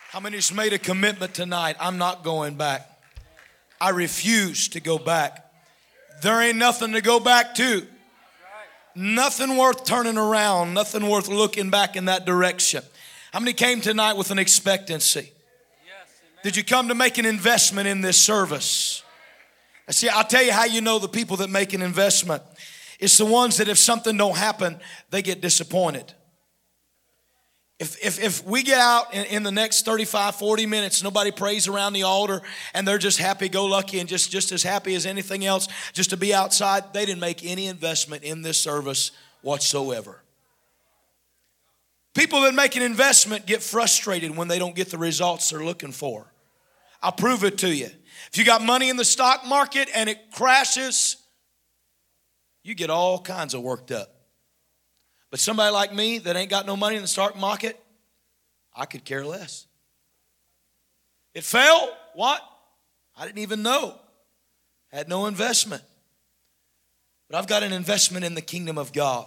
How many has made a commitment tonight? I'm not going back. I refuse to go back. There ain't nothing to go back to. Nothing worth turning around. Nothing worth looking back in that direction. How many came tonight with an expectancy? Did you come to make an investment in this service? See, I'll tell you how you know the people that make an investment. It's the ones that if something don't happen, they get disappointed. If we get out in the next 35, 40 minutes, nobody prays around the altar and they're just happy-go-lucky and just as happy as anything else just to be outside, they didn't make any investment in this service whatsoever. People that make an investment get frustrated when they don't get the results they're looking for. I'll prove it to you. If you got money in the stock market and it crashes, you get all kinds of worked up. But somebody like me that ain't got no money in the stock market, I could care less. It fell, what? I didn't even know. Had no investment. But I've got an investment in the kingdom of God.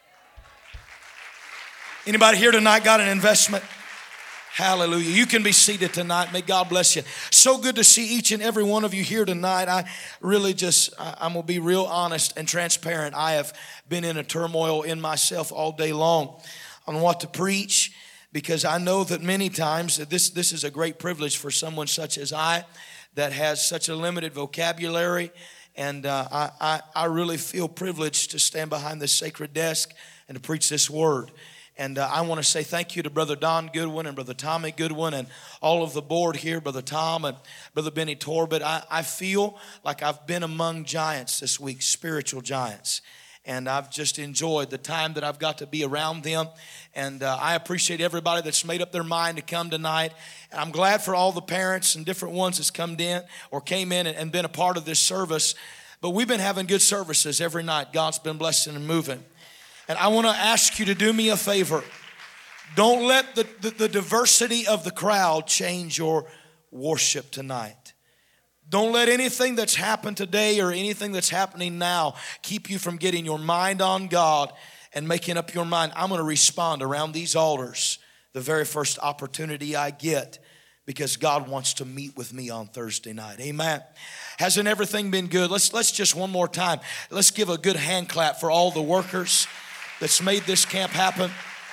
Anybody here tonight got an investment? Hallelujah. You can be seated tonight. May God bless you. So good to see each and every one of you here tonight. I'm going to be real honest and transparent. I have been in a turmoil in myself all day long on what to preach, because I know that many times that this is a great privilege for someone such as I that has such a limited vocabulary. And I really feel privileged to stand behind this sacred desk and to preach this word. And I want to say thank you to Brother Don Goodwin and Brother Tommy Goodwin and all of the board here, Brother Tom and Brother Benny Torbett. I feel like I've been among giants this week, spiritual giants. And I've just enjoyed the time that I've got to be around them. And I appreciate everybody that's made up their mind to come tonight. And I'm glad for all the parents and different ones that's came in and been a part of this service. But we've been having good services every night. God's been blessing and moving. And I want to ask you to do me a favor. Don't let the diversity of the crowd change your worship tonight. Don't let anything that's happened today or anything that's happening now keep you from getting your mind on God and making up your mind. I'm going to respond around these altars the very first opportunity I get, because God wants to meet with me on Thursday night. Amen. Hasn't everything been good? Let's just one more time. Let's give a good hand clap for all the workers that's made this camp happen.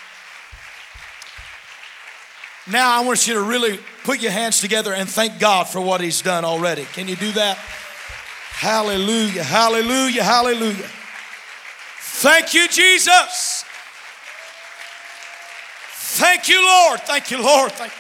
Now I want you to really put your hands together and thank God for what He's done already. Can you do that? Hallelujah, hallelujah, hallelujah. Thank you, Jesus. Thank you, Lord. Thank you, Lord. Thank you.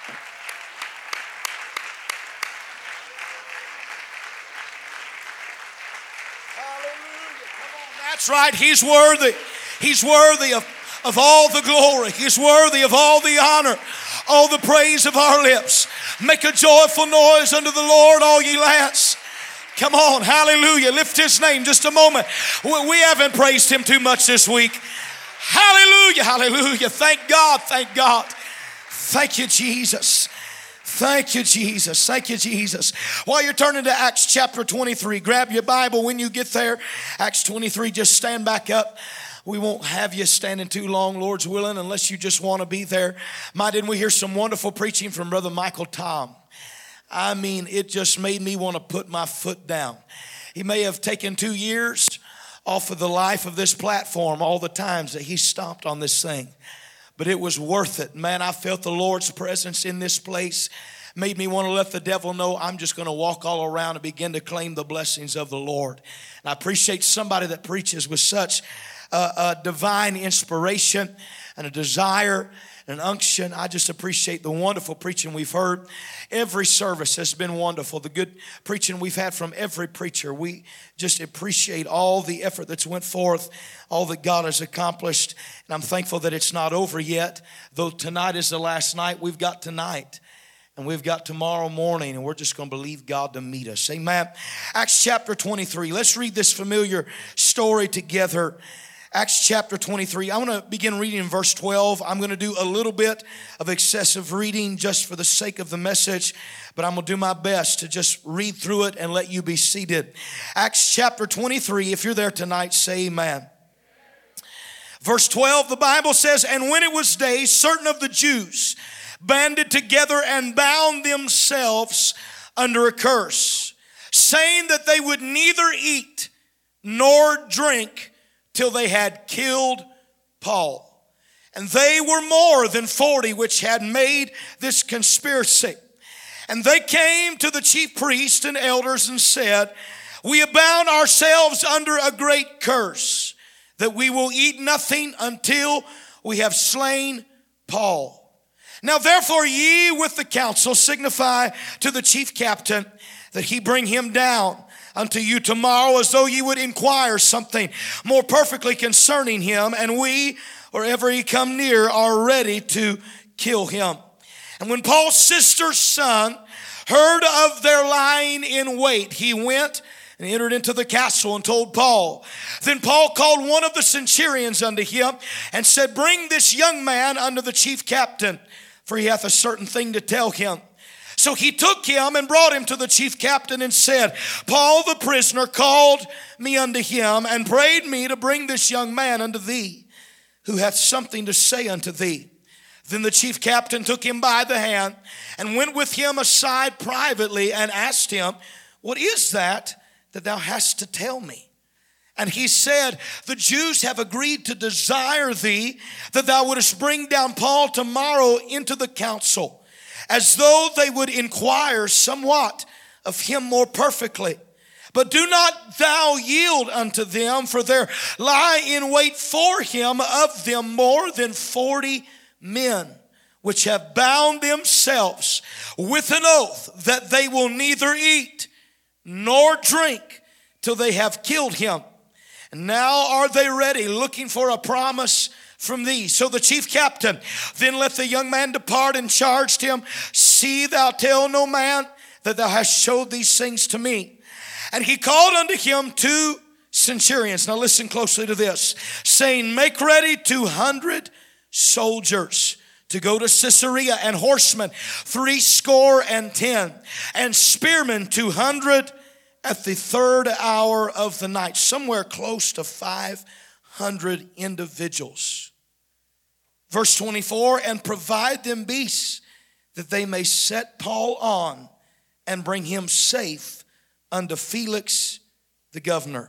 Hallelujah. Come on. That's right. He's worthy. He's worthy of all the glory. He's worthy of all the honor, all the praise of our lips. Make a joyful noise unto the Lord, all ye lands. Come on, hallelujah. Lift His name just a moment. We haven't praised Him too much this week. Hallelujah, hallelujah. Thank God, thank God. Thank you, Jesus. Thank you, Jesus. Thank you, Jesus. While you're turning to Acts chapter 23, grab your Bible when you get there. Acts 23, just stand back up. We won't have you standing too long, Lord's willing, unless you just want to be there. Didn't we hear some wonderful preaching from Brother Michael Tom? I mean, it just made me want to put my foot down. He may have taken 2 years off of the life of this platform, all the times that he stomped on this thing. But it was worth it. Man, I felt the Lord's presence in this place. Made me want to let the devil know I'm just going to walk all around and begin to claim the blessings of the Lord. And I appreciate somebody that preaches with such a divine inspiration and a desire and an unction. I just appreciate the wonderful preaching we've heard. Every service has been wonderful. The good preaching we've had from every preacher. We just appreciate all the effort that's went forth, all that God has accomplished. And I'm thankful that it's not over yet. Though tonight is the last night, we've got tonight. And we've got tomorrow morning, and we're just going to believe God to meet us. Amen. Acts chapter 23. Let's read this familiar story together. Acts chapter 23. I want to begin reading in verse 12. I'm going to do a little bit of excessive reading just for the sake of the message, but I'm going to do my best to just read through it and let you be seated. Acts chapter 23. If you're there tonight, say amen. Verse 12, the Bible says, "And when it was day, certain of the Jews banded together and bound themselves under a curse, saying that they would neither eat nor drink till they had killed Paul. And they were more than 40 which had made this conspiracy. And they came to the chief priests and elders and said, we have bound ourselves under a great curse, that we will eat nothing until we have slain Paul. Now therefore ye with the council signify to the chief captain that he bring him down unto you tomorrow, as though ye would inquire something more perfectly concerning him, and we, or ever he come near, are ready to kill him. And when Paul's sister's son heard of their lying in wait, he went and entered into the castle and told Paul. Then Paul called one of the centurions unto him and said, bring this young man unto the chief captain, for he hath a certain thing to tell him. So he took him and brought him to the chief captain and said, Paul the prisoner called me unto him and prayed me to bring this young man unto thee, who hath something to say unto thee. Then the chief captain took him by the hand and went with him aside privately and asked him, what is that thou hast to tell me? And he said, the Jews have agreed to desire thee that thou wouldest bring down Paul tomorrow into the council, as though they would inquire somewhat of him more perfectly. But do not thou yield unto them, for there lie in wait for him of them more than 40 men, which have bound themselves with an oath that they will neither eat nor drink till they have killed him. And now are they ready, looking for a promise from thee. So the chief captain then let the young man depart and charged him, see thou tell no man that thou hast showed these things to me. And he called unto him 2 centurions. Now listen closely to this, saying, make ready 200 soldiers to go to Caesarea, and horsemen 70, and spearmen 200 at the 3rd hour of the night. Somewhere close to 500 individuals. Verse 24, and provide them beasts that they may set Paul on and bring him safe unto Felix the governor.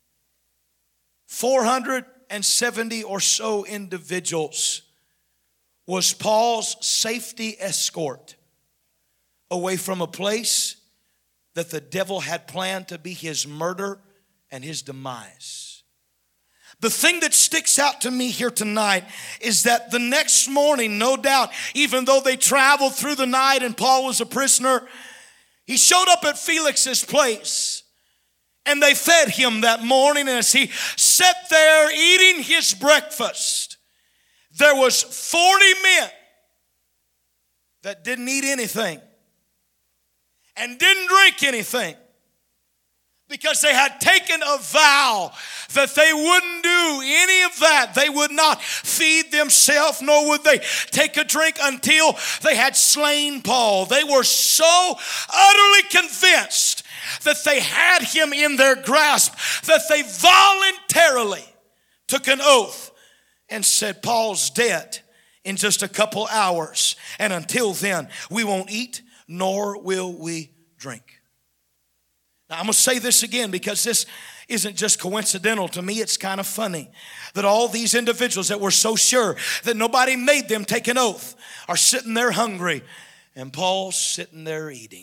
470 or so individuals was Paul's safety escort away from a place that the devil had planned to be his murder and his demise. The thing that sticks out to me here tonight is that the next morning, no doubt, even though they traveled through the night and Paul was a prisoner, he showed up at Felix's place and they fed him that morning. And as he sat there eating his breakfast, there was 40 men that didn't eat anything and didn't drink anything, because they had taken a vow that they wouldn't do any of that. They would not feed themselves, nor would they take a drink until they had slain Paul. They were so utterly convinced that they had him in their grasp that they voluntarily took an oath and said, Paul's dead in just a couple hours, and until then we won't eat nor will we drink. Now I'm going to say this again, because this isn't just coincidental. To me, it's kind of funny that all these individuals that were so sure that nobody made them take an oath are sitting there hungry, and Paul's sitting there eating.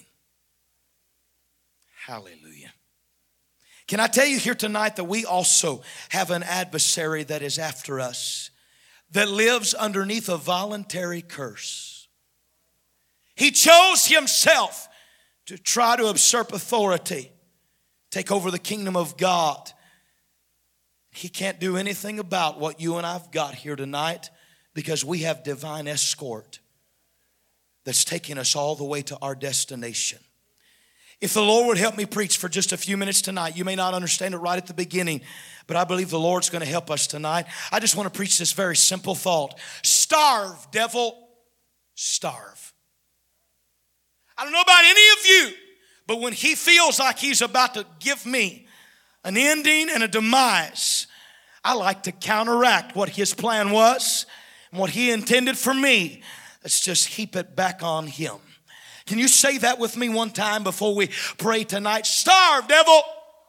Hallelujah. Can I tell you here tonight that we also have an adversary that is after us, that lives underneath a voluntary curse. He chose himself to try to usurp authority, take over the kingdom of God. He can't do anything about what you and I've got here tonight, because we have divine escort that's taking us all the way to our destination. If the Lord would help me preach for just a few minutes tonight, you may not understand it right at the beginning, but I believe the Lord's going to help us tonight. I just want to preach this very simple thought. Starve, devil, starve. I don't know about any of you, but when he feels like he's about to give me an ending and a demise, I like to counteract what his plan was and what he intended for me. Let's just heap it back on him. Can you say that with me one time before we pray tonight? Starve, devil.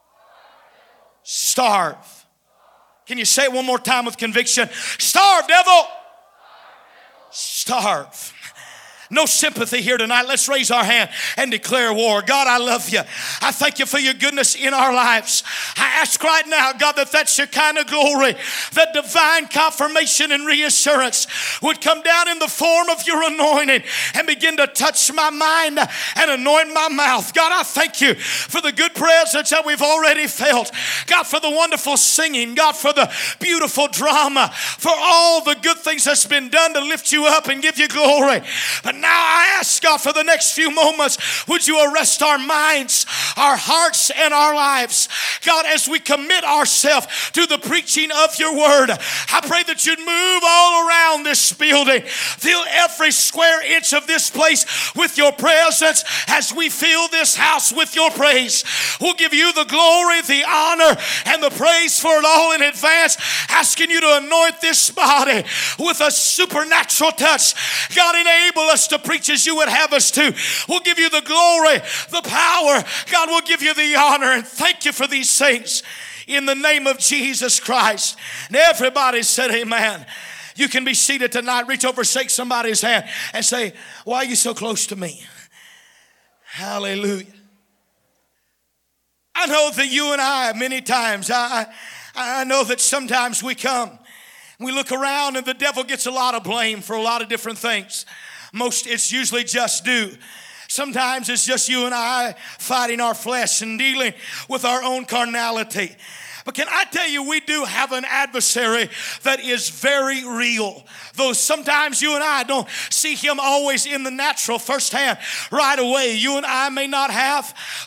Starve. Can you say it one more time with conviction? Starve, devil. Starve. No sympathy here tonight. Let's raise our hand and declare war. God, I love you. I thank you for your goodness in our lives. I ask right now, God, that Shekinah glory, that divine confirmation and reassurance would come down in the form of your anointing and begin to touch my mind and anoint my mouth. God, I thank you for the good presence that we've already felt. God, for the wonderful singing. God, for the beautiful drama. For all the good things that's been done to lift you up and give you glory. But now I ask God for the next few moments, would you arrest our minds, our hearts, and our lives? God, as we commit ourselves to the preaching of your word, I pray that you'd move all around this building. Fill every square inch of this place with your presence as we fill this house with your praise. We'll give you the glory, the honor, and the praise for it all in advance, asking you to anoint this body with a supernatural touch. God, enable us to preach as you would have us to. We'll give you the glory, the power. God, we'll give you the honor, and thank you for these things in the name of Jesus Christ. And everybody said amen. You can be seated tonight. Reach over, shake somebody's hand and say, why are you so close to me? Hallelujah. I know that you and I, many times, I know that sometimes we come, we look around and the devil gets a lot of blame for a lot of different things. It's usually just due. Sometimes it's just you and I fighting our flesh and dealing with our own carnality. But can I tell you, we do have an adversary that is very real. Though sometimes you and I don't see him always in the natural firsthand right away. You and I may not have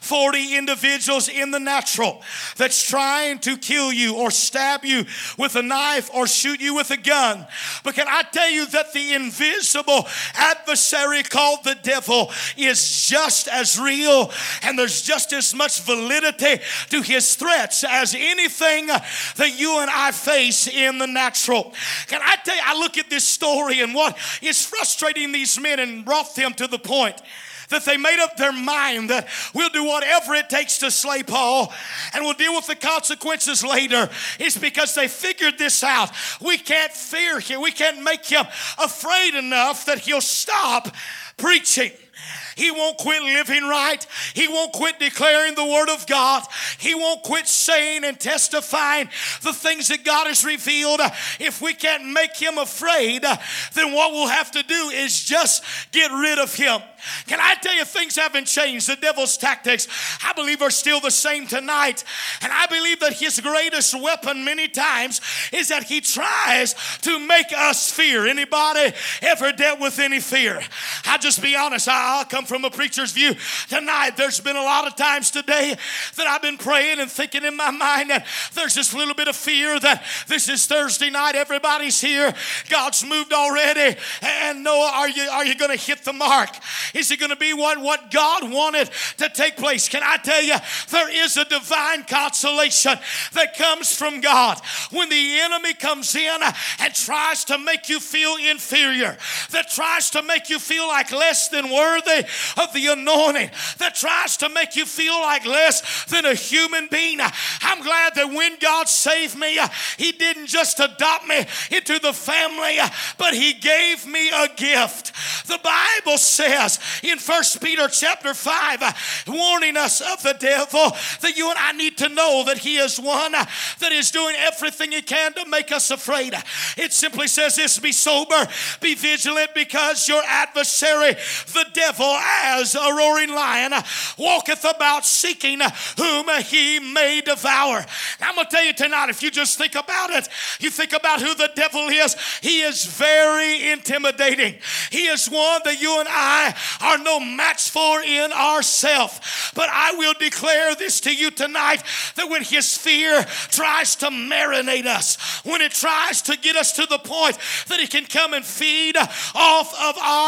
40 individuals in the natural that's trying to kill you or stab you with a knife or shoot you with a gun. But can I tell you that the invisible adversary called the devil is just as real, and there's just as much validity to his threats as anything that you and I face in the natural. Can I tell you, I look at this story and what is frustrating these men and brought them to the point that they made up their mind that we'll do whatever it takes to slay Paul and we'll deal with the consequences later. It's because they figured this out. We can't fear him. We can't make him afraid enough that he'll stop preaching. He won't quit living right. He won't quit declaring the word of God. He won't quit saying and testifying the things that God has revealed. If we can't make him afraid, then what we'll have to do is just get rid of him. Can I tell you, things haven't changed. The devil's tactics, I believe, are still the same tonight. And I believe that his greatest weapon many times is that he tries to make us fear. Anybody ever dealt with any fear? I'll just be honest. I'll come from a preacher's view tonight. There's been a lot of times today that I've been praying and thinking in my mind that there's this little bit of fear that this is Thursday night. Everybody's here. God's moved already. And Noah, are you going to hit the mark? Is it going to be what God wanted to take place? Can I tell you, there is a divine consolation that comes from God when the enemy comes in and tries to make you feel inferior, that tries to make you feel like less than worthy of the anointing, that tries to make you feel like less than a human being. I'm glad that when God saved me, he didn't just adopt me into the family, but he gave me a gift. The Bible says in 1 Peter chapter 5, warning us of the devil, that you and I need to know that he is one that is doing everything he can to make us afraid. It simply says this: be sober, be vigilant, because your adversary, the devil, as a roaring lion, walketh about seeking whom he may devour. Now, I'm going to tell you tonight, if you just think about it, you think about who the devil is, he is very intimidating. He is one that you and I are no match for in ourselves. But I will declare this to you tonight, that when his fear tries to marinate us, when it tries to get us to the point that he can come and feed off of our emotions,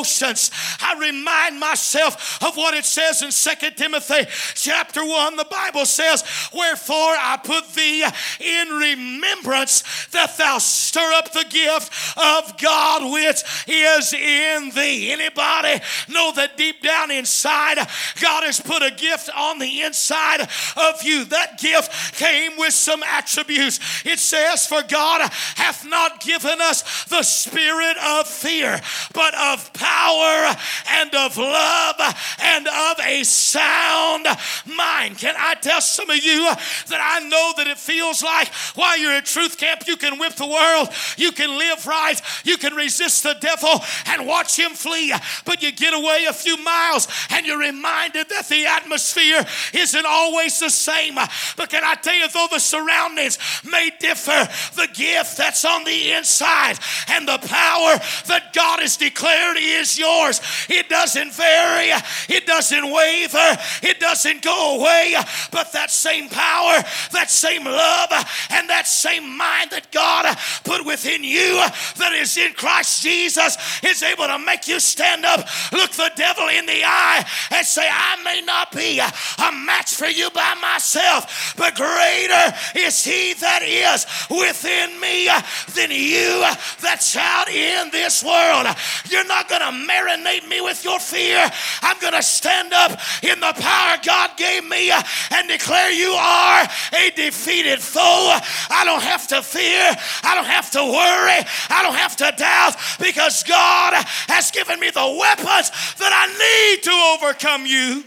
emotions. I remind myself of what it says in 2 Timothy chapter 1. The Bible says, wherefore I put thee in remembrance that thou stir up the gift of God which is in thee. Anybody know that deep down inside, God has put a gift on the inside of you? That gift came with some attributes. It says, for God hath not given us the spirit of fear, but of power and of love and of a sound mind. Can I tell some of you that I know that it feels like while you're at Truth Camp, you can whip the world, you can live right, you can resist the devil and watch him flee, but you get away a few miles and you're reminded that the atmosphere isn't always the same. But can I tell you, though the surroundings may differ, the gift that's on the inside and the power that God has declared is yours, it doesn't vary, it doesn't waver, it doesn't go away, but that same power, that same love, and that same mind that God put within you that is in Christ Jesus is able to make you stand up, look the devil in the eye, and say, I may not be a match for you by myself, but greater is he that is within me than you that's out in this world. You're not going to marinate me with your fear. I'm going to stand up in the power God gave me and declare you are a defeated foe. I don't have to fear. I don't have to worry. I don't have to doubt, because God has given me the weapons that I need to overcome you.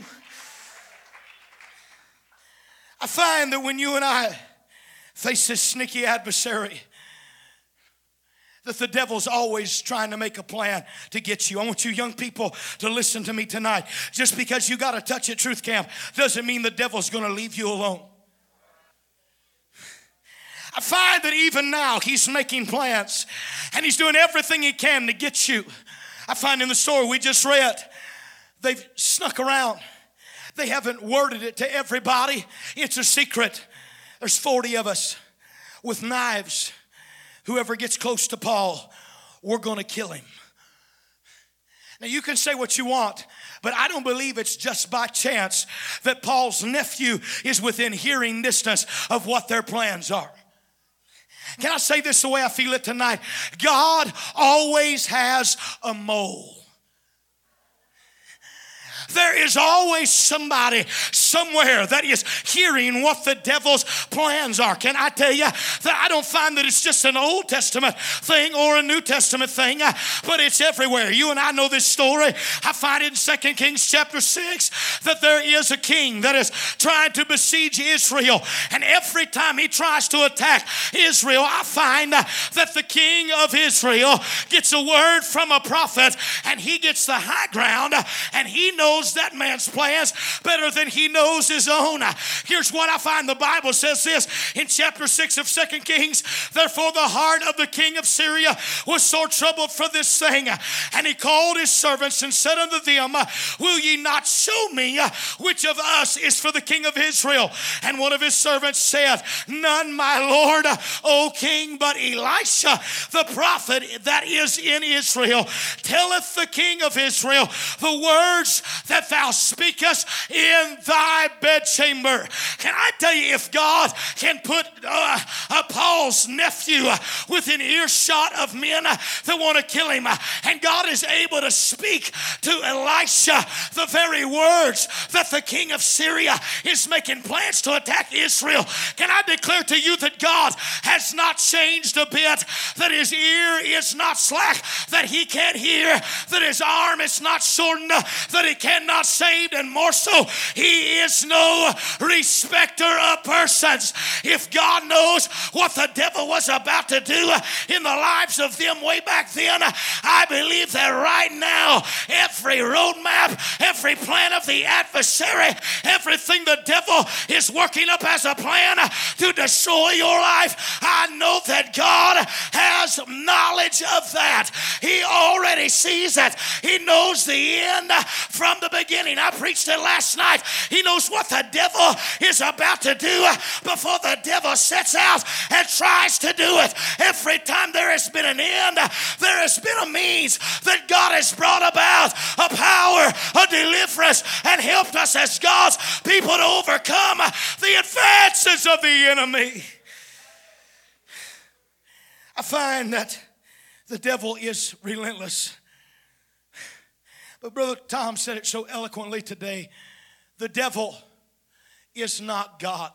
I find that when you and I face this sneaky adversary, that the devil's always trying to make a plan to get you. I want you young people to listen to me tonight. Just because you got a touch at Truth Camp doesn't mean the devil's going to leave you alone. I find that even now he's making plans and he's doing everything he can to get you. I find in the story we just read, they've snuck around. They haven't worded it to everybody. It's a secret. There's 40 of us with knives. Whoever gets close to Paul, we're going to kill him. Now you can say what you want, but I don't believe it's just by chance that Paul's nephew is within hearing distance of what their plans are. Can I say this the way I feel it tonight? God always has a mole. There is always somebody somewhere that is hearing what the devil's plans are. Can I tell you that I don't find that it's just an Old Testament thing or a New Testament thing, but it's everywhere. You and I know this story. I find it in 2 Kings chapter 6 that there is a king that is trying to besiege Israel. And every time he tries to attack Israel, I find that the king of Israel gets a word from a prophet, and he gets the high ground, and he knows that man's plans better than he knows his own. Here's what I find. The Bible says this in chapter 6 of 2 Kings. Therefore the heart of the king of Syria was sore troubled for this thing. And he called his servants and said unto them, will ye not show me which of us is for the king of Israel? And one of his servants said, none, my lord, O king, but Elisha, the prophet that is in Israel, telleth the king of Israel the words that thou speakest in thy bedchamber. Can I tell you, if God can put Paul's nephew within earshot of men that want to kill him, and God is able to speak to Elisha the very words that the king of Syria is making plans to attack Israel, can I declare to you that God has not changed a bit, that his ear is not slack, that he can't hear, that his arm is not shortened, that he cannot save, and more so, he is no respecter of persons. If God knows what the devil was about to do in the lives of them way back then, I believe that right now, every roadmap, every plan of the adversary, everything the devil is working up as a plan to destroy your life, I know that God has knowledge of that. He already sees it. He knows the end from the beginning. I preached it last night. He knows what the devil is about to do before the devil sets out and tries to do it. Every time there has been an end, there has been a means that God has brought about a power, a deliverance, and helped us as God's people to overcome the advances of the enemy. I find that the devil is relentless. But Brother Tom said it so eloquently today. The devil is not God.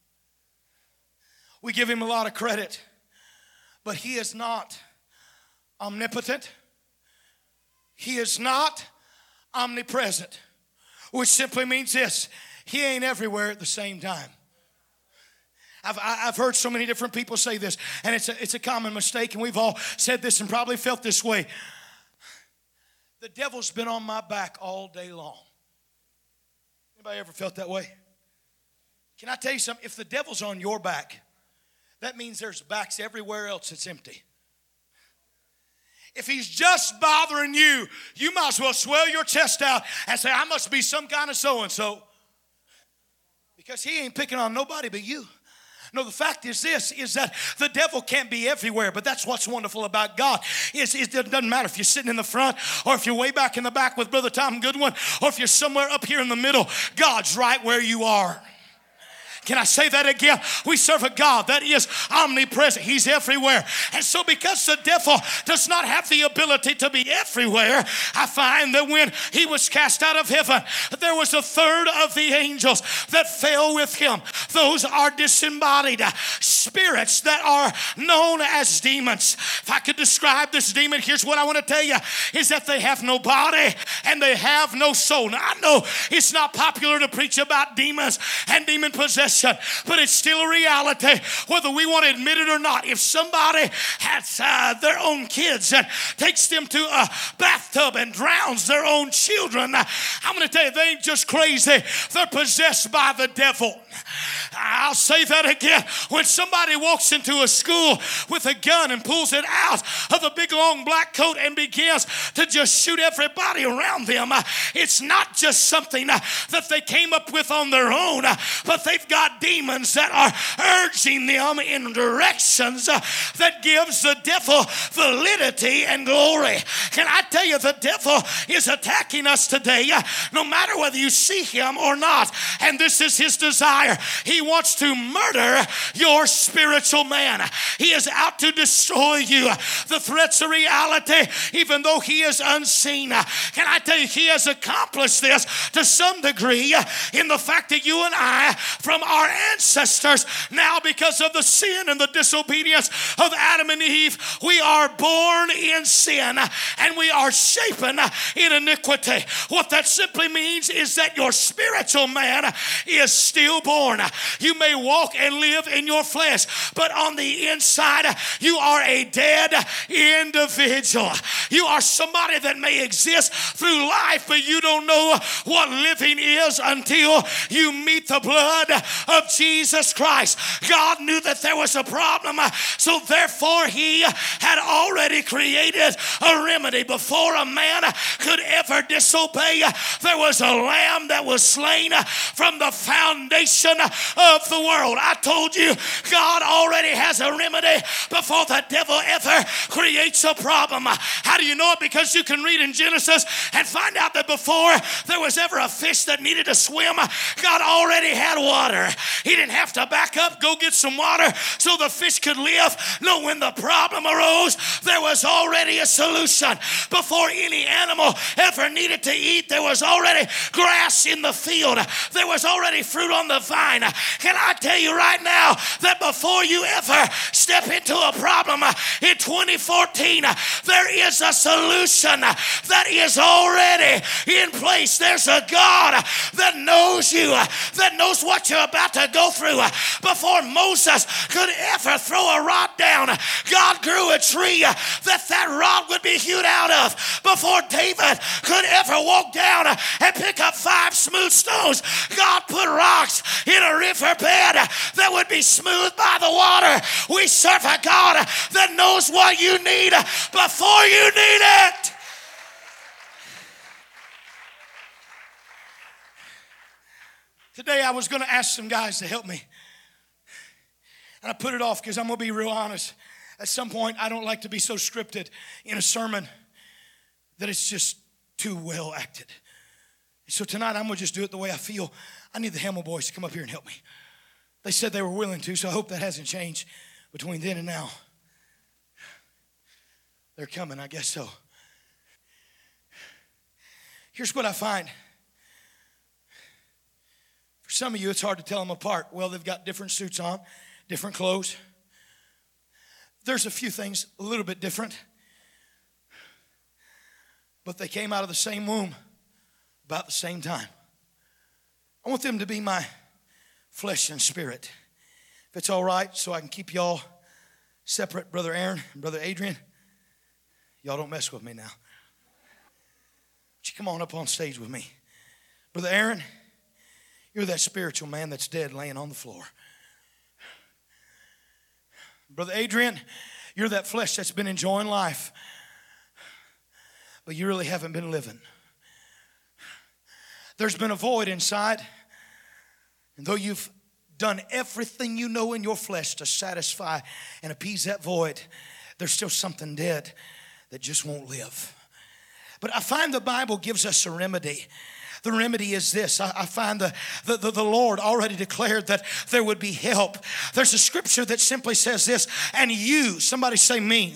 We give him a lot of credit, but he is not omnipotent. He is not omnipresent, which simply means this: he ain't everywhere at the same time. I've heard so many different people say this, and it's a common mistake, and we've all said this and probably felt this way. The devil's been on my back all day long. Anybody ever felt that way? Can I tell you something? If the devil's on your back, that means there's backs everywhere else that's empty. If he's just bothering you, you might as well swell your chest out and say, I must be some kind of so-and-so. Because he ain't picking on nobody but you. No, the fact is this, is that the devil can't be everywhere, but that's what's wonderful about God. It doesn't matter if you're sitting in the front or if you're way back in the back with Brother Tom Goodwin or if you're somewhere up here in the middle. God's right where you are. Can I say that again? We serve a God that is omnipresent. He's everywhere. And so because the devil does not have the ability to be everywhere, I find that when he was cast out of heaven, there was a third of the angels that fell with him. Those are disembodied spirits that are known as demons. If I could describe this demon, here's what I want to tell you, is that they have no body and they have no soul. Now, I know it's not popular to preach about demons and demon possession, but it's still a reality whether we want to admit it or not. If somebody has their own kids and takes them to a bathtub and drowns their own children, I'm going to tell you, they ain't just crazy, they're possessed by the devil. I'll say that again. When somebody walks into a school with a gun and pulls it out of a big long black coat and begins to just shoot everybody around them, it's not just something that they came up with on their own, but they've got demons that are urging them in directions that gives the devil validity and glory. Can I tell you, the devil is attacking us today, no matter whether you see him or not, and this is his desire. He wants to murder your spiritual man. He is out to destroy you. The threat's a reality, even though he is unseen. Can I tell you, he has accomplished this to some degree in the fact that you and I, from our ancestors, now because of the sin and the disobedience of Adam and Eve, we are born in sin and we are shapen in iniquity. What that simply means is that your spiritual man is stillborn. You may walk and live in your flesh, but on the inside, you are a dead individual. You are somebody that may exist through life, but you don't know what living is until you meet the blood of Jesus Christ. God knew that there was a problem, so therefore he had already created a remedy. Before a man could ever disobey, there was a lamb that was slain from the foundation of the world. I told you, God already has a remedy before the devil ever creates a problem. How do you know it? Because you can read in Genesis and find out that before there was ever a fish that needed to swim, God already had water. He didn't have to back up, go get some water so the fish could live. No, when the problem arose, there was already a solution. Before any animal ever needed to eat, there was already grass in the field. There was already fruit on the vine. Can I tell you right now that before you ever step into a problem in 2014, there is a solution that is already in place. There's a God that knows you, that knows what you're about to go through. Before Moses could ever throw a rod down, God grew a tree that rod would be hewed out of. Before David could ever walk down and pick up 5 smooth stones, God put rocks in a riverbed that would be smooth by the water. We serve a God that knows what you need before you need it. Today I was going to ask some guys to help me. And I put it off because I'm going to be real honest. At some point, I don't like to be so scripted in a sermon that it's just too well acted. So tonight, I'm going to just do it the way I feel. I need the Hamill boys to come up here and help me. They said they were willing to, so I hope that hasn't changed between then and now. They're coming, I guess so. Here's what I find. For some of you, it's hard to tell them apart. Well, they've got different suits on, different clothes. There's a few things a little bit different. But they came out of the same womb about the same time. I want them to be my flesh and spirit. If it's all right, so I can keep y'all separate, Brother Aaron and Brother Adrian. Y'all don't mess with me now. Would you come on up on stage with me? Brother Aaron, you're that spiritual man that's dead laying on the floor. Brother Adrian, you're that flesh that's been enjoying life, but you really haven't been living. There's been a void inside, and though you've done everything you know in your flesh to satisfy and appease that void, there's still something dead that just won't live. But I find the Bible gives us a remedy. The remedy is this. I find the Lord already declared that there would be help. There's a scripture that simply says this, and you, somebody say me,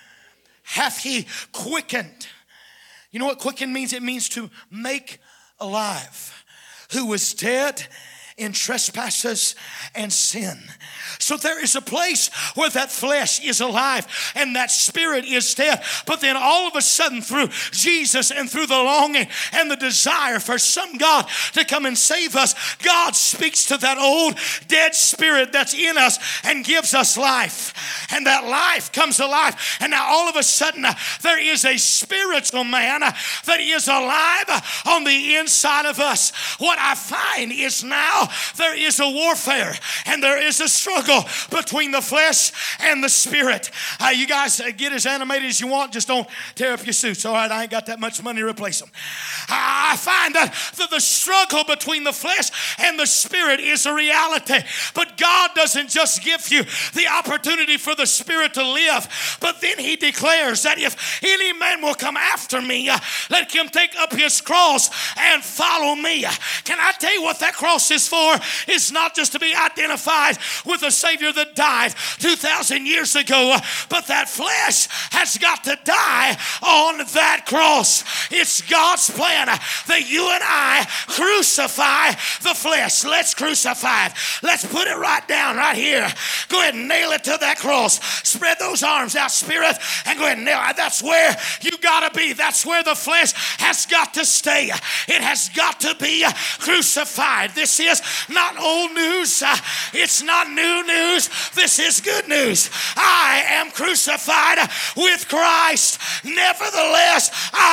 hath he quickened. You know what quicken means? It means to make alive. Who was dead in trespasses and sin. So there is a place where that flesh is alive and that spirit is dead. But then all of a sudden, through Jesus and through the longing and the desire for some God to come and save us, God speaks to that old dead spirit that's in us and gives us life. And that life comes alive. And now all of a sudden, there is a spiritual man that is alive on the inside of us. What I find is now there is a warfare and there is a struggle between the flesh and the spirit. You guys get as animated as you want. Just don't tear up your suits. All right, I ain't got that much money to replace them. I find that the struggle between the flesh and the spirit is a reality. But God doesn't just give you the opportunity for the spirit to live, but then he declares that if any man will come after me, let him take up his cross and follow me. Can I tell you what that cross is for? It's not just to be identified with a Savior that died 2,000 years ago, but that flesh has got to die on that cross. It's God's plan that you and I crucify the flesh. Let's crucify it. Let's put it right down right here. Go ahead and nail it to that cross. Spread those arms out, Spirit, and go ahead and nail it. That's where you got to be. That's where the flesh has got to stay. It has got to be crucified. This is not old news. It's not new news. This is good news. I am crucified with Christ. Nevertheless,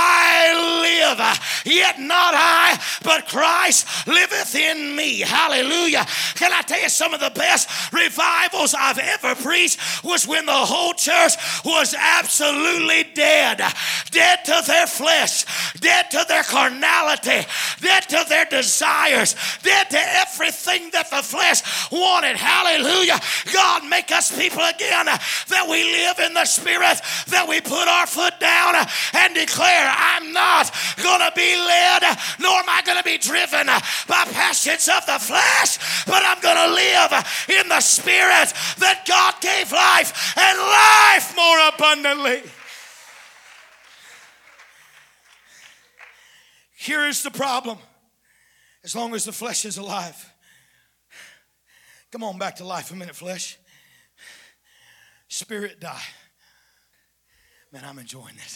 I live. Yet not I, but Christ liveth in me. Hallelujah. Can I tell you, some of the best revivals I've ever preached was when the whole church was absolutely dead. Dead to their flesh. Dead to their carnality. Dead to their desires. Dead to everything that the flesh wanted. Hallelujah. God, make us people again that we live in the Spirit, that we put our foot down and declare, I'm not going to be led, nor am I going to be driven by passions of the flesh, but I'm going to live in the Spirit that God gave life and life more abundantly. Here is the problem. As long as the flesh is alive. Come on back to life a minute, flesh. Spirit die. Man, I'm enjoying this.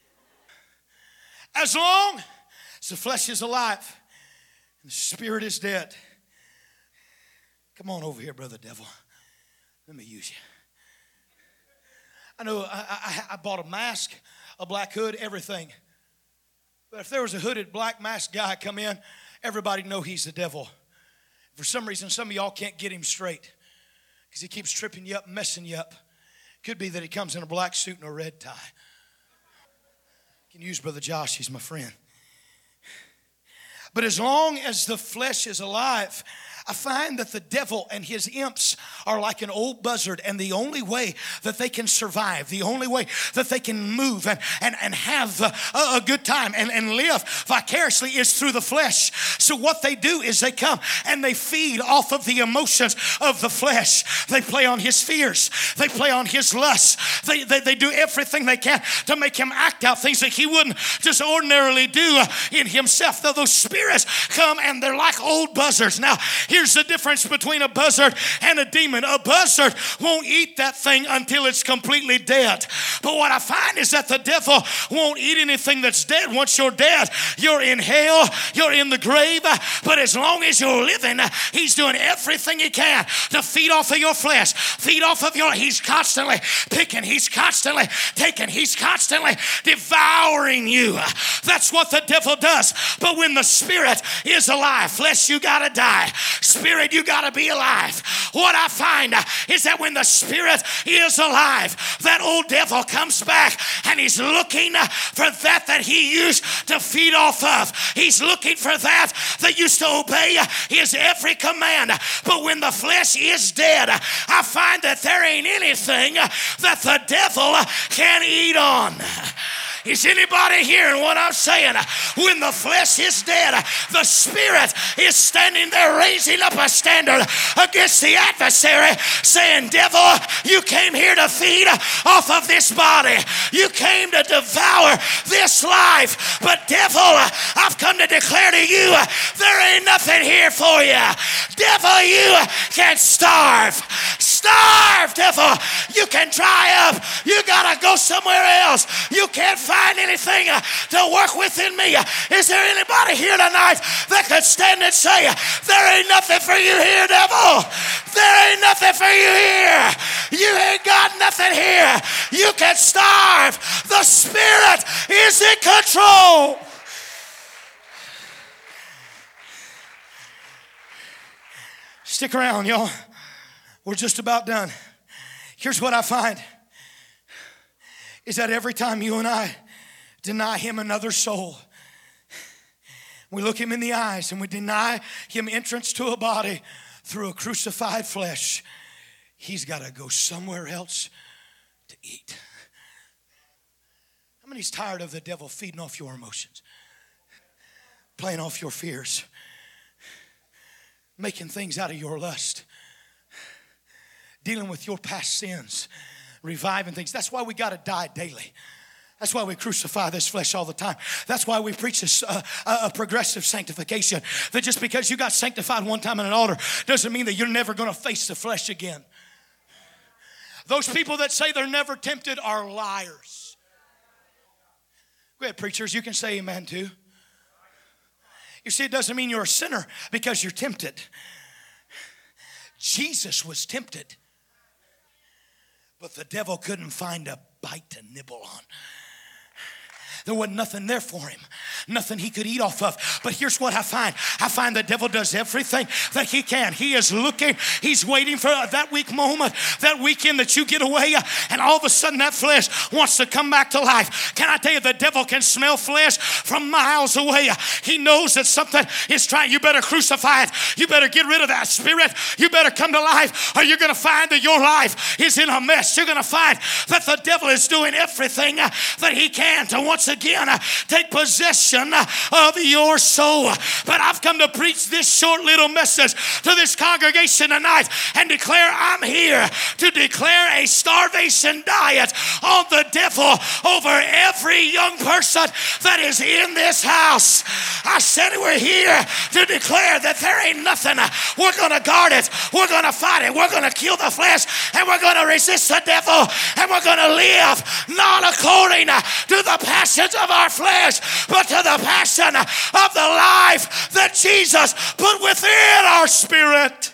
As long as the flesh is alive and the spirit is dead. Come on over here, brother devil. Let me use you. I know I bought a mask, a black hood, everything. But if there was a hooded black masked guy come in, everybody know he's the devil. For some reason, some of y'all can't get him straight because he keeps tripping you up, messing you up. Could be that he comes in a black suit and a red tie. You can use Brother Josh, he's my friend. But as long as the flesh is alive, I find that the devil and his imps are like an old buzzard, and the only way that they can survive, the only way that they can move and have a good time and live vicariously is through the flesh. So what they do is they come and they feed off of the emotions of the flesh. They play on his fears. They play on his lusts. They do everything they can to make him act out things that he wouldn't just ordinarily do in himself. Though those spirits come and they're like old buzzards. Now, here's the difference between a buzzard and a demon. A buzzard won't eat that thing until it's completely dead. But what I find is that the devil won't eat anything that's dead. Once you're dead, you're in hell, you're in the grave. But as long as you're living, he's doing everything he can to feed off of your flesh, feed off of your, he's constantly picking, he's constantly taking, he's constantly devouring you. That's what the devil does. But when the spirit is alive, flesh, you gotta die. Spirit, you got to be alive. What I find is that when the spirit is alive, that old devil comes back and he's looking for that he used to feed off of. He's looking for that used to obey his every command. But when the flesh is dead, I find that there ain't anything that the devil can eat on. Is anybody hearing what I'm saying? When the flesh is dead, the spirit is standing there raising up a standard against the adversary, saying, devil, you came here to feed off of this body. You came to devour this life. But devil, I've come to declare to you, there ain't nothing here for you. Devil, you can starve. Starve, devil. You can dry up. You got to go somewhere else. You can't find anything to work within me. Is there anybody here tonight that could stand and say, there ain't nothing for you here, devil? There ain't nothing for you here. You ain't got nothing here. You can starve. The Spirit is in control. Stick around, y'all. We're just about done. Here's what I find is that every time you and I deny him another soul, we look him in the eyes and we deny him entrance to a body through a crucified flesh, he's got to go somewhere else to eat. How many's tired of the devil feeding off your emotions, playing off your fears, making things out of your lust, dealing with your past sins, reviving things? That's why we got to die daily. That's why we crucify this flesh all the time. That's why we preach this a progressive sanctification. That just because you got sanctified one time in an altar doesn't mean that you're never going to face the flesh again. Those people that say they're never tempted are liars. Go ahead, preachers. You can say amen too. You see, it doesn't mean you're a sinner because you're tempted. Jesus was tempted, but the devil couldn't find a bite to nibble on. There wasn't nothing there for him, nothing he could eat off of. But here's what I find. I find the devil does everything that he can. He is looking, he's waiting for that weak moment, that weekend that you get away, and all of a sudden that flesh wants to come back to life. Can I tell you, the devil can smell flesh from miles away. He knows that something is trying. You better crucify it. You better get rid of that spirit. You better come to life, or you're going to find that your life is in a mess. You're going to find that the devil is doing everything that he can to once again take possession of your soul. But I've come to preach this short little message to this congregation tonight and declare I'm here to declare a starvation diet on the devil over every young person that is in this house. I said we're here to declare that there ain't nothing. We're going to guard it. We're going to fight it. We're going to kill the flesh, and we're going to resist the devil, and we're going to live not according to the passions of our flesh, but to the passion of the life that Jesus put within our spirit.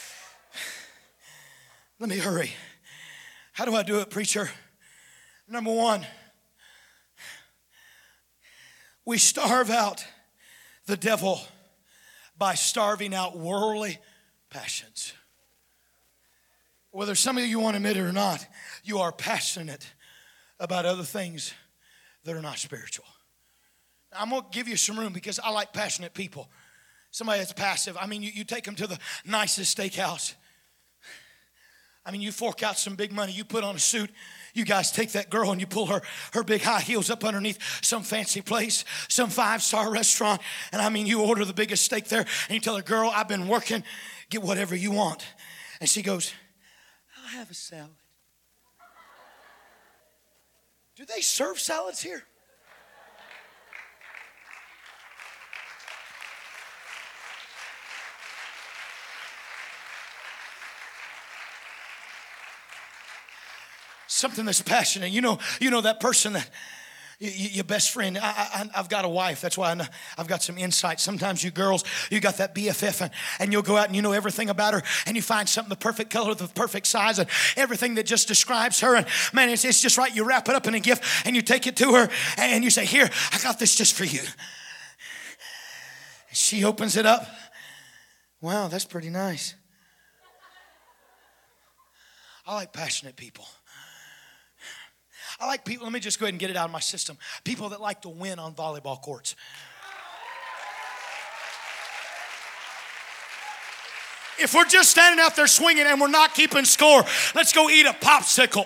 Let me hurry. How do I do it, preacher? Number one, we starve out the devil by starving out worldly passions. Whether some of you want to admit it or not, you are passionate about other things that are not spiritual. I'm going to give you some room because I like passionate people. Somebody that's passive. I mean, you take them to the nicest steakhouse. I mean, you fork out some big money. You put on a suit. You guys take that girl and you pull her big high heels up underneath some fancy place, some 5-star restaurant. And I mean, you order the biggest steak there. And you tell her, girl, I've been working. Get whatever you want. And she goes, I'll have a salad. Do they serve salads here? Something that's passionate. You know that person that your best friend. I've got a wife. That's why I've got some insight. Sometimes you girls, you got that BFF and you'll go out and you know everything about her and you find something the perfect color, the perfect size and everything that just describes her. And man, it's just right. You wrap it up in a gift and you take it to her and you say, here, I got this just for you. She opens it up. Wow, that's pretty nice. I like passionate people. I like people, let me just go ahead and get it out of my system. People that like to win on volleyball courts. If we're just standing out there swinging and we're not keeping score, let's go eat a popsicle.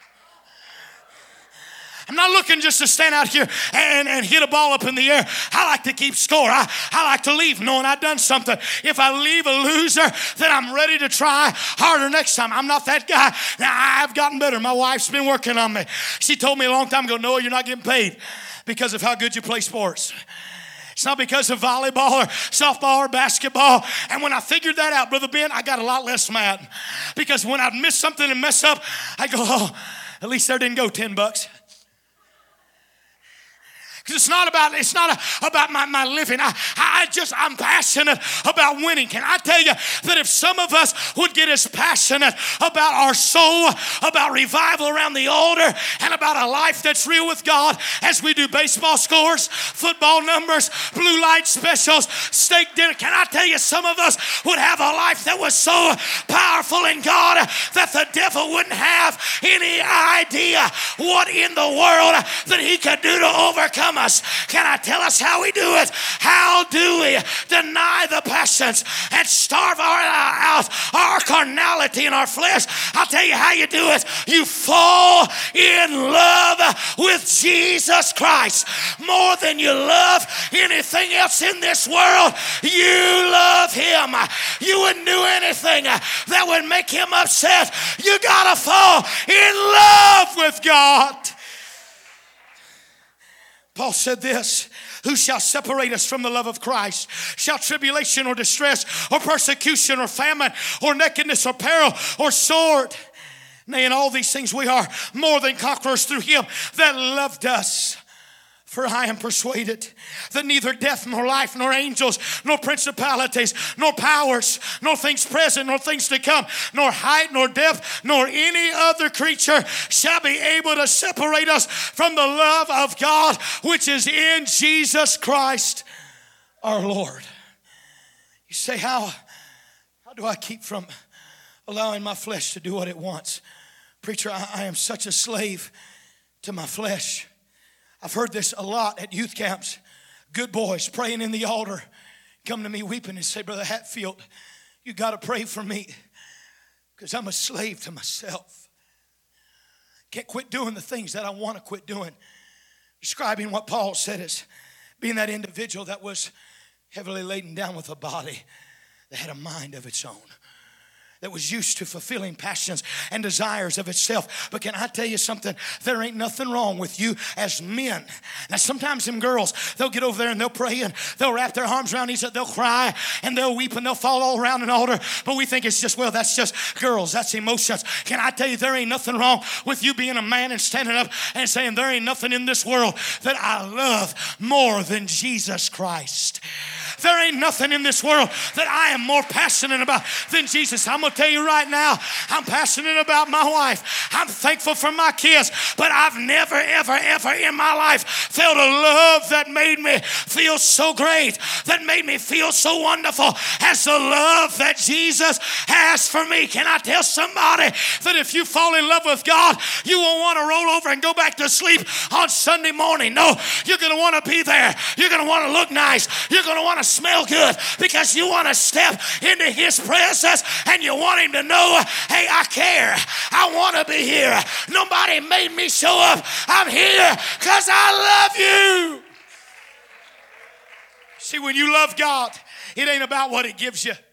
I'm not looking just to stand out here and hit a ball up in the air. I like to keep score. I like to leave knowing I've done something. If I leave a loser, then I'm ready to try harder next time. I'm not that guy. Now, I've gotten better. My wife's been working on me. She told me a long time ago, Noah, you're not getting paid because of how good you play sports. It's not because of volleyball or softball or basketball. And when I figured that out, Brother Ben, I got a lot less mad. Because when I'd miss something and mess up, I go, oh, at least there didn't go $10. Because it's not about my living. I'm passionate about winning. Can I tell you that if some of us would get as passionate about our soul, about revival around the altar, and about a life that's real with God as we do baseball scores, football numbers, blue light specials, steak dinner, can I tell you some of us would have a life that was so powerful in God that the devil wouldn't have any idea what in the world that he could do to overcome us. Can I tell us how we do it? How do we deny the passions and starve out our carnality and our flesh? I'll tell you how you do it. You fall in love with Jesus Christ more than you love anything else in this world. You love him. You wouldn't do anything that would make him upset. You gotta fall in love with God. Paul said this, who shall separate us from the love of Christ? Shall tribulation or distress or persecution or famine or nakedness or peril or sword? Nay, in all these things we are more than conquerors through him that loved us. For I am persuaded that neither death nor life nor angels nor principalities nor powers nor things present nor things to come nor height nor depth nor any other creature shall be able to separate us from the love of God which is in Jesus Christ our Lord. You say, how do I keep from allowing my flesh to do what it wants? Preacher, I am such a slave to my flesh. I've heard this a lot at youth camps. Good boys praying in the altar come to me weeping and say, Brother Hatfield, you got to pray for me because I'm a slave to myself. Can't quit doing the things that I want to quit doing. Describing what Paul said as being that individual that was heavily laden down with a body that had a mind of its own, that was used to fulfilling passions and desires of itself. But can I tell you something? There ain't nothing wrong with you as men. Now sometimes them girls, they'll get over there and they'll pray and they'll wrap their arms around each other. They'll cry and they'll weep and they'll fall all around an altar. But we think it's just, well, that's just girls. That's emotions. Can I tell you, there ain't nothing wrong with you being a man and standing up and saying, there ain't nothing in this world that I love more than Jesus Christ. There ain't nothing in this world that I am more passionate about than Jesus. I'm going to tell you right now, I'm passionate about my wife. I'm thankful for my kids, but I've never, ever, ever in my life felt a love that made me feel so great, that made me feel so wonderful as the love that Jesus has for me. Can I tell somebody that if you fall in love with God, you won't want to roll over and go back to sleep on Sunday morning? No, you're going to want to be there. You're going to want to look nice. You're going to want to smell good because you want to step into His presence and you want Him to know, hey, I care. I want to be here. Nobody made me show up. I'm here because I love you. See, when you love God, it ain't about what He gives you.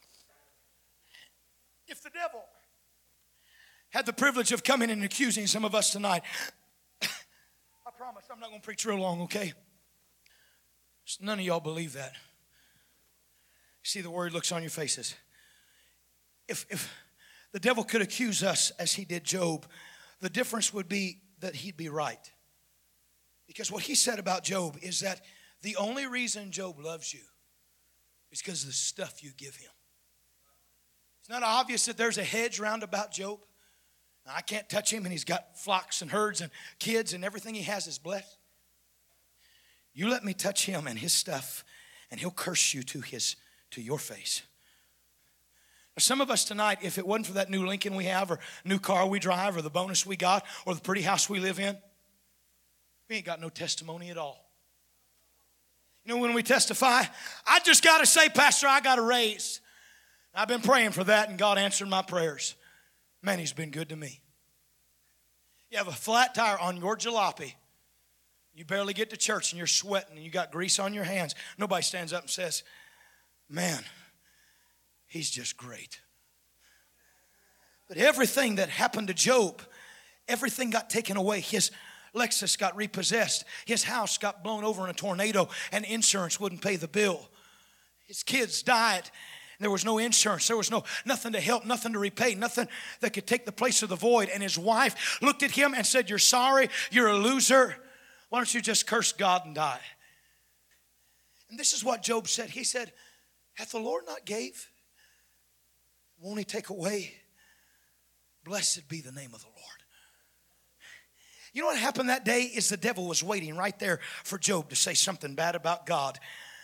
If the devil had the privilege of coming and accusing some of us tonight, I promise I'm not going to preach real long, okay? None of y'all believe that. See the worry looks on your faces. If the devil could accuse us as he did Job, the difference would be that he'd be right. Because what he said about Job is that the only reason Job loves you is because of the stuff you give him. It's not obvious that there's a hedge round about Job. Now, I can't touch him, and he's got flocks and herds and kids, and everything he has is blessed. You let me touch him and his stuff, and he'll curse you to your face. Some of us tonight, if it wasn't for that new Lincoln we have, or new car we drive, or the bonus we got, or the pretty house we live in, we ain't got no testimony at all. You know, when we testify, I just got to say, Pastor, I got a raise. I've been praying for that, and God answered my prayers. Man, He's been good to me. You have a flat tire on your jalopy. You barely get to church, and you're sweating, and you got grease on your hands. Nobody stands up and says, man, He's just great. But everything that happened to Job, everything got taken away. His Lexus got repossessed. His house got blown over in a tornado, and insurance wouldn't pay the bill. His kids died. There was no insurance. There was nothing to help, nothing to repay, nothing that could take the place of the void. And his wife looked at him and said, you're sorry, you're a loser. Why don't you just curse God and die? And this is what Job said. He said, hath the Lord not gave? Won't He take away? Blessed be the name of the Lord. You know what happened that day is the devil was waiting right there for Job to say something bad about God.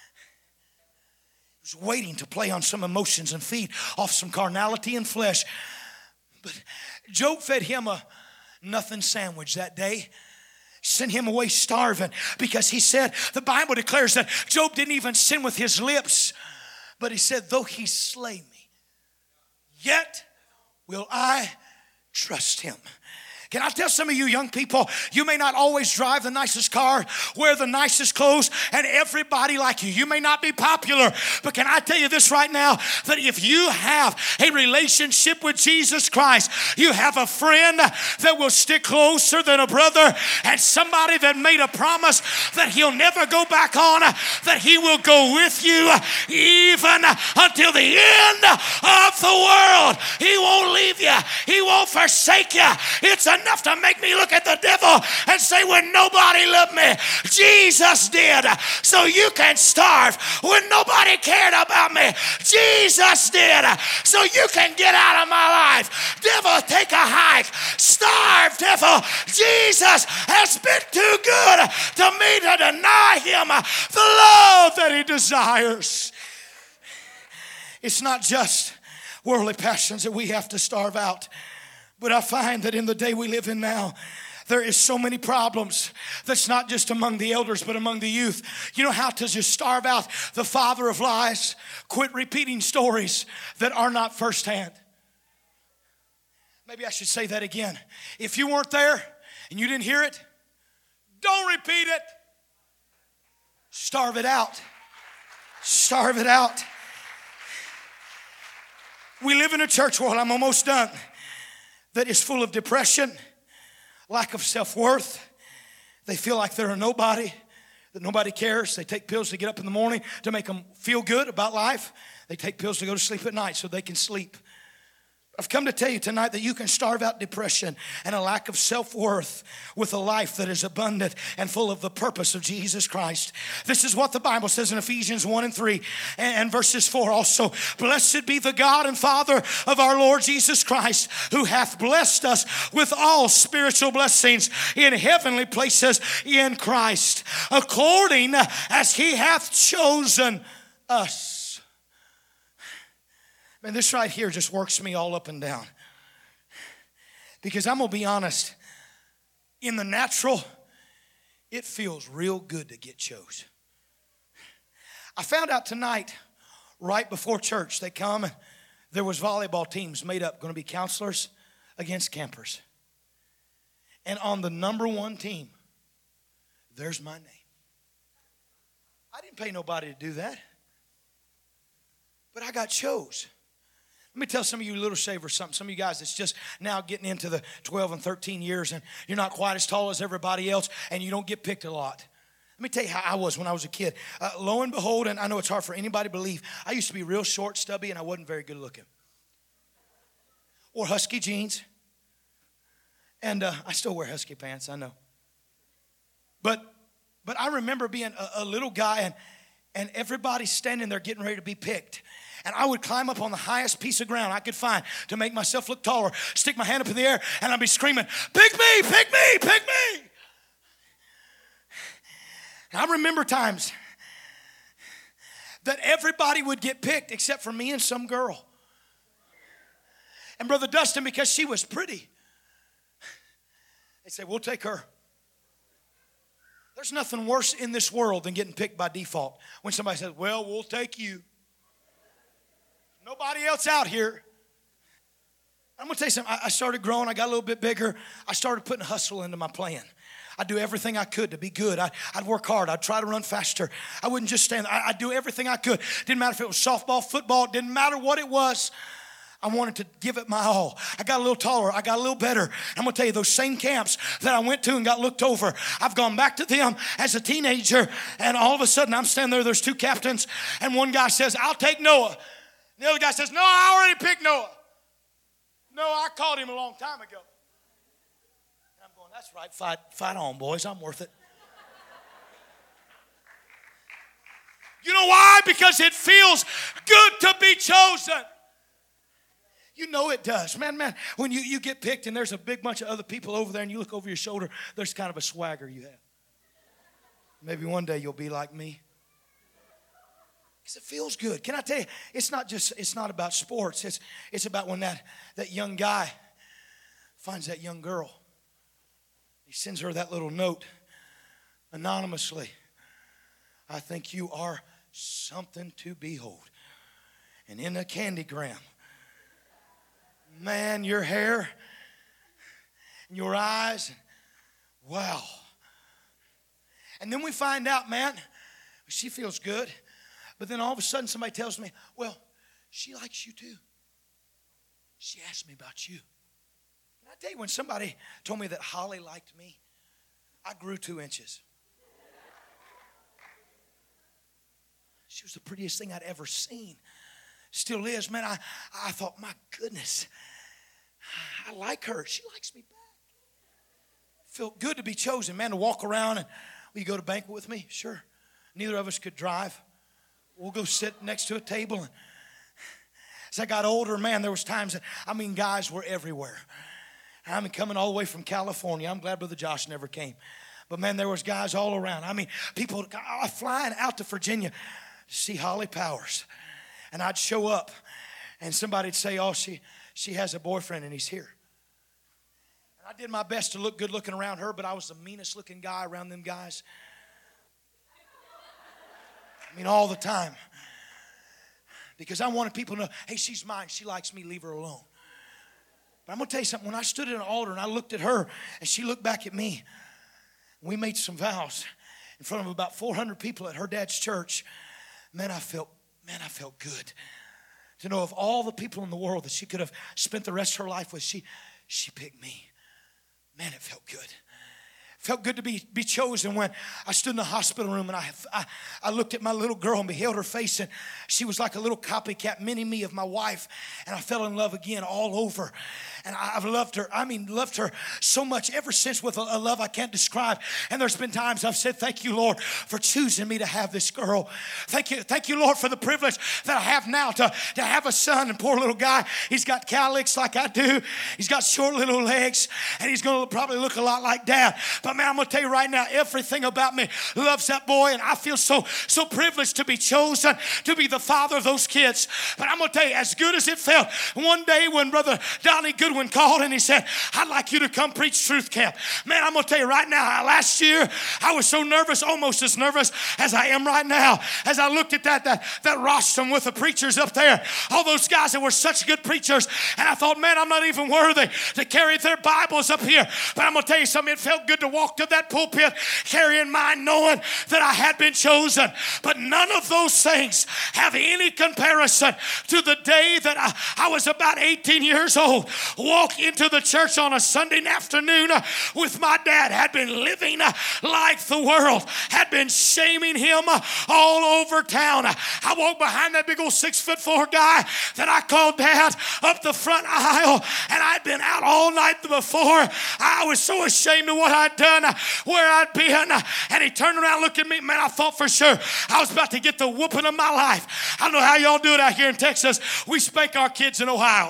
He was waiting to play on some emotions and feed off some carnality and flesh. But Job fed him a nothing sandwich that day. Sent him away starving because he said, the Bible declares that Job didn't even sin with his lips. But he said, though He slay me, yet will I trust Him. Can I tell some of you young people, you may not always drive the nicest car, wear the nicest clothes, and everybody like you. You may not be popular, but can I tell you this right now, that if you have a relationship with Jesus Christ, you have a friend that will stick closer than a brother, and somebody that made a promise that He'll never go back on, that He will go with you even until the end of the world. He won't leave you. He won't forsake you. It's enough to make me look at the devil and say, when nobody loved me, Jesus did. So you can starve when nobody cared about me. Jesus did. So you can get out of my life. Devil, take a hike. Starve, devil. Jesus has been too good to me to deny Him the love that He desires. It's not just worldly passions that we have to starve out. But I find that in the day we live in now, there is so many problems that's not just among the elders, but among the youth. You know how to just starve out the father of lies? Quit repeating stories that are not firsthand. Maybe I should say that again. If you weren't there and you didn't hear it, don't repeat it. Starve it out. Starve it out. We live in a church world, I'm almost done, that is full of depression, lack of self-worth. They feel like they're a nobody, that nobody cares. They take pills to get up in the morning to make them feel good about life. They take pills to go to sleep at night so they can sleep. I've come to tell you tonight that you can starve out depression and a lack of self-worth with a life that is abundant and full of the purpose of Jesus Christ. This is what the Bible says in Ephesians 1 and 3 and verses 4 also. Blessed be the God and Father of our Lord Jesus Christ, who hath blessed us with all spiritual blessings in heavenly places in Christ, according as he hath chosen us. And this right here just works me all up and down. Because I'm going to be honest, in the natural, it feels real good to get chose. I found out tonight, right before church, they come and there was volleyball teams made up, going to be counselors against campers. And on the number one team, there's my name. I didn't pay nobody to do that. But I got chose. Let me tell some of you little shavers something. Some of you guys that's just now getting into the 12 and 13 years and you're not quite as tall as everybody else and you don't get picked a lot. Let me tell you how I was when I was a kid. Lo and behold, and I know it's hard for anybody to believe, I used to be real short, stubby, and I wasn't very good looking. Wore husky jeans. And I still wear husky pants, I know. But I remember being a little guy and everybody's standing there getting ready to be picked. And I would climb up on the highest piece of ground I could find to make myself look taller, stick my hand up in the air, and I'd be screaming, pick me, pick me, pick me. And I remember times that everybody would get picked except for me and some girl. And Brother Dustin, because she was pretty, they said, we'll take her. There's nothing worse in this world than getting picked by default. When somebody says, well, we'll take you. Nobody else out here. I'm going to tell you something. I started growing. I got a little bit bigger. I started putting hustle into my plan. I'd do everything I could to be good. I'd work hard. I'd try to run faster. I wouldn't just stand there. I'd do everything I could. Didn't matter if it was softball, football. Didn't matter what it was. I wanted to give it my all. I got a little taller. I got a little better. I'm going to tell you, those same camps that I went to and got looked over, I've gone back to them as a teenager, and all of a sudden I'm standing there. There's two captains, and one guy says, I'll take Noah. The other guy says, no, I already picked Noah. No, I called him a long time ago. And I'm going, that's right. Fight on, boys. I'm worth it. You know why? Because it feels good to be chosen. You know it does. Man, when you get picked and there's a big bunch of other people over there and you look over your shoulder, there's kind of a swagger you have. Maybe one day you'll be like me. Because it feels good. Can I tell you, it's not about sports. It's about when that young guy finds that young girl. He sends her that little note anonymously. I think you are something to behold. And in a candygram, man, your hair and your eyes, wow. And then we find out, man, she feels good. But then all of a sudden somebody tells me, well, she likes you too. She asked me about you. Can I tell you, when somebody told me that Holly liked me, I grew 2 inches. She was the prettiest thing I'd ever seen. Still is. Man, I thought, my goodness, I like her. She likes me back. Felt good to be chosen, man, to walk around and, will you go to banquet with me? Sure. Neither of us could drive. We'll go sit next to a table. And as I got older, man, there was times that, guys were everywhere. Coming all the way from California. I'm glad Brother Josh never came. But, man, there was guys all around. People flying out to Virginia to see Holly Powers. And I'd show up, and somebody'd say, oh, she has a boyfriend, and he's here. And I did my best to look good looking around her, but I was the meanest looking guy around them guys. All the time. Because I wanted people to know, hey, she's mine. She likes me. Leave her alone. But I'm going to tell you something. When I stood at an altar and I looked at her and she looked back at me, we made some vows in front of about 400 people at her dad's church. Man, I felt good to know of all the people in the world that she could have spent the rest of her life with, she picked me. Man, it felt good. Felt good to be chosen when I stood in the hospital room and I looked at my little girl and beheld her face, and she was like a little copycat mini me of my wife, and I fell in love again all over. And I've loved her. Loved her so much ever since with a love I can't describe. And there's been times I've said, thank you, Lord, for choosing me to have this girl. Thank you, Lord, for the privilege that I have now to have a son. And poor little guy, he's got cowlicks like I do. He's got short little legs, and he's going to probably look a lot like Dad. But man, I'm going to tell you right now, everything about me loves that boy, and I feel so privileged to be chosen to be the father of those kids. But I'm going to tell you, as good as it felt, one day when Brother Donnie Goodwin called and he said, I'd like you to come preach Truth Camp. Man, I'm going to tell you right now, last year I was so nervous, almost as nervous as I am right now, as I looked at that rostrum with the preachers up there, all those guys that were such good preachers, and I thought, man, I'm not even worthy to carry their Bibles up here. But I'm going to tell you something, it felt good to walk to that pulpit carrying mine, knowing that I had been chosen. But none of those things have any comparison to the day that I was about 18 years old, walk into the church on a Sunday afternoon with my dad, had been living like the world, had been shaming him all over town. I walked behind that big old 6'4" guy that I called Dad up the front aisle, and I'd been out all night before. I was so ashamed of what I'd done, where I'd been, and he turned around and looked at me. Man, I thought for sure I was about to get the whooping of my life. I don't know how y'all do it out here in Texas. We spank our kids in Ohio.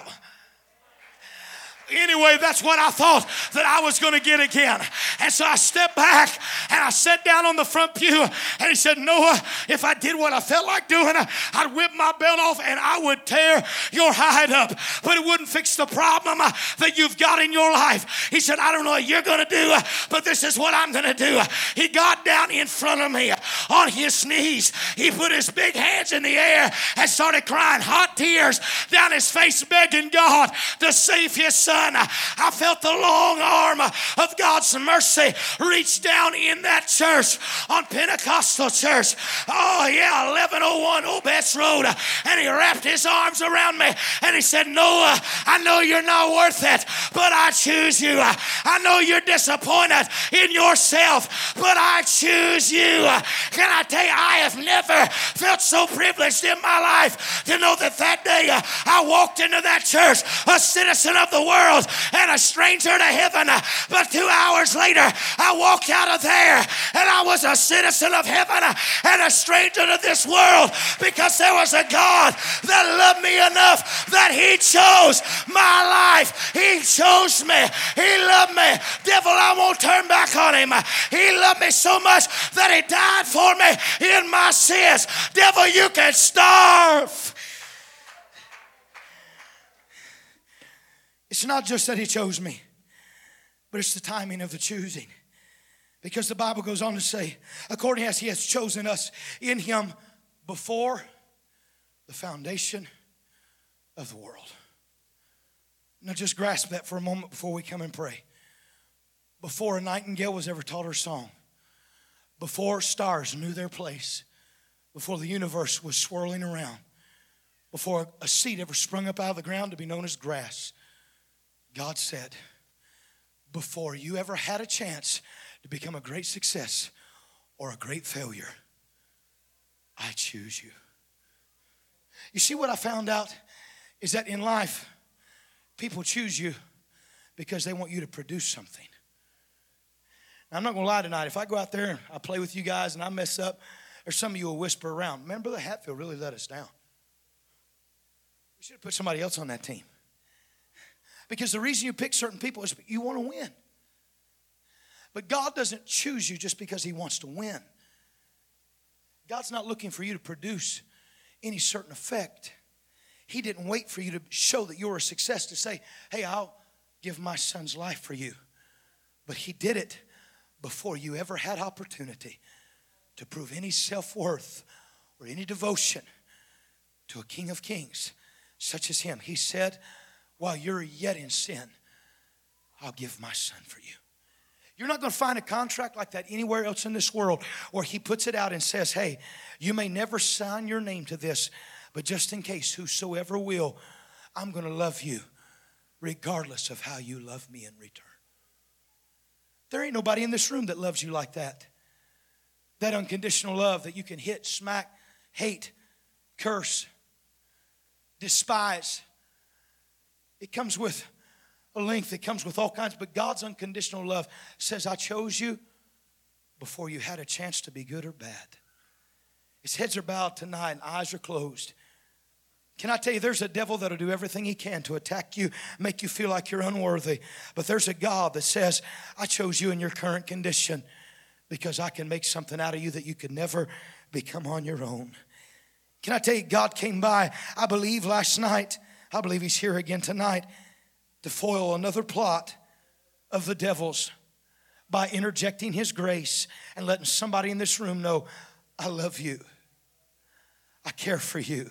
Anyway, that's what I thought that I was going to get again. And so I stepped back and I sat down on the front pew, and he said, Noah, if I did what I felt like doing, I'd whip my belt off and I would tear your hide up. But it wouldn't fix the problem that you've got in your life. He said, I don't know what you're going to do, but this is what I'm going to do. He got down in front of me on his knees. He put his big hands in the air and started crying, hot tears down his face, begging God to save his son. I felt the long arm of God's mercy reach down in that church on Pentecostal church. Oh yeah, 1101 Obetz Road. And he wrapped his arms around me and he said, Noah, I know you're not worth it, but I choose you. I know you're disappointed in yourself, but I choose you. Can I tell you, I have never felt so privileged in my life to know that day I walked into that church, a citizen of the world and a stranger to heaven. But 2 hours later, I walked out of there and I was a citizen of heaven and a stranger to this world, because there was a God that loved me enough that he chose my life. He chose me. He loved me. Devil, I won't turn back on him. He loved me so much that he died for me in my sins. Devil, you can starve. It's not just that he chose me, but it's the timing of the choosing. Because the Bible goes on to say, according as he has chosen us in him before the foundation of the world. Now just grasp that for a moment before we come and pray. Before a nightingale was ever taught her song, before stars knew their place, before the universe was swirling around, before a seed ever sprung up out of the ground to be known as grass, God said, before you ever had a chance to become a great success or a great failure, I choose you. You see, what I found out is that in life, people choose you because they want you to produce something. Now, I'm not going to lie tonight. If I go out there and I play with you guys and I mess up, there's some of you will whisper around, man, Brother Hatfield really let us down. We should have put somebody else on that team. Because the reason you pick certain people is you want to win. But God doesn't choose you just because he wants to win. God's not looking for you to produce any certain effect. He didn't wait for you to show that you're a success to say, hey, I'll give my son's life for you. But he did it before you ever had opportunity to prove any self-worth or any devotion to a King of Kings such as him. He said, while you're yet in sin, I'll give my son for you. You're not going to find a contract like that anywhere else in this world where he puts it out and says, hey, you may never sign your name to this, but just in case, whosoever will, I'm going to love you regardless of how you love me in return. There ain't nobody in this room that loves you like that. That unconditional love that you can hit, smack, hate, curse, despise. It comes with a length. It comes with all kinds. But God's unconditional love says, I chose you before you had a chance to be good or bad. His heads are bowed tonight and eyes are closed. Can I tell you, there's a devil that'll do everything he can to attack you, make you feel like you're unworthy. But there's a God that says, I chose you in your current condition because I can make something out of you that you could never become on your own. Can I tell you, God came by, I believe last night, I believe he's here again tonight, to foil another plot of the devil's by interjecting his grace and letting somebody in this room know, I love you. I care for you.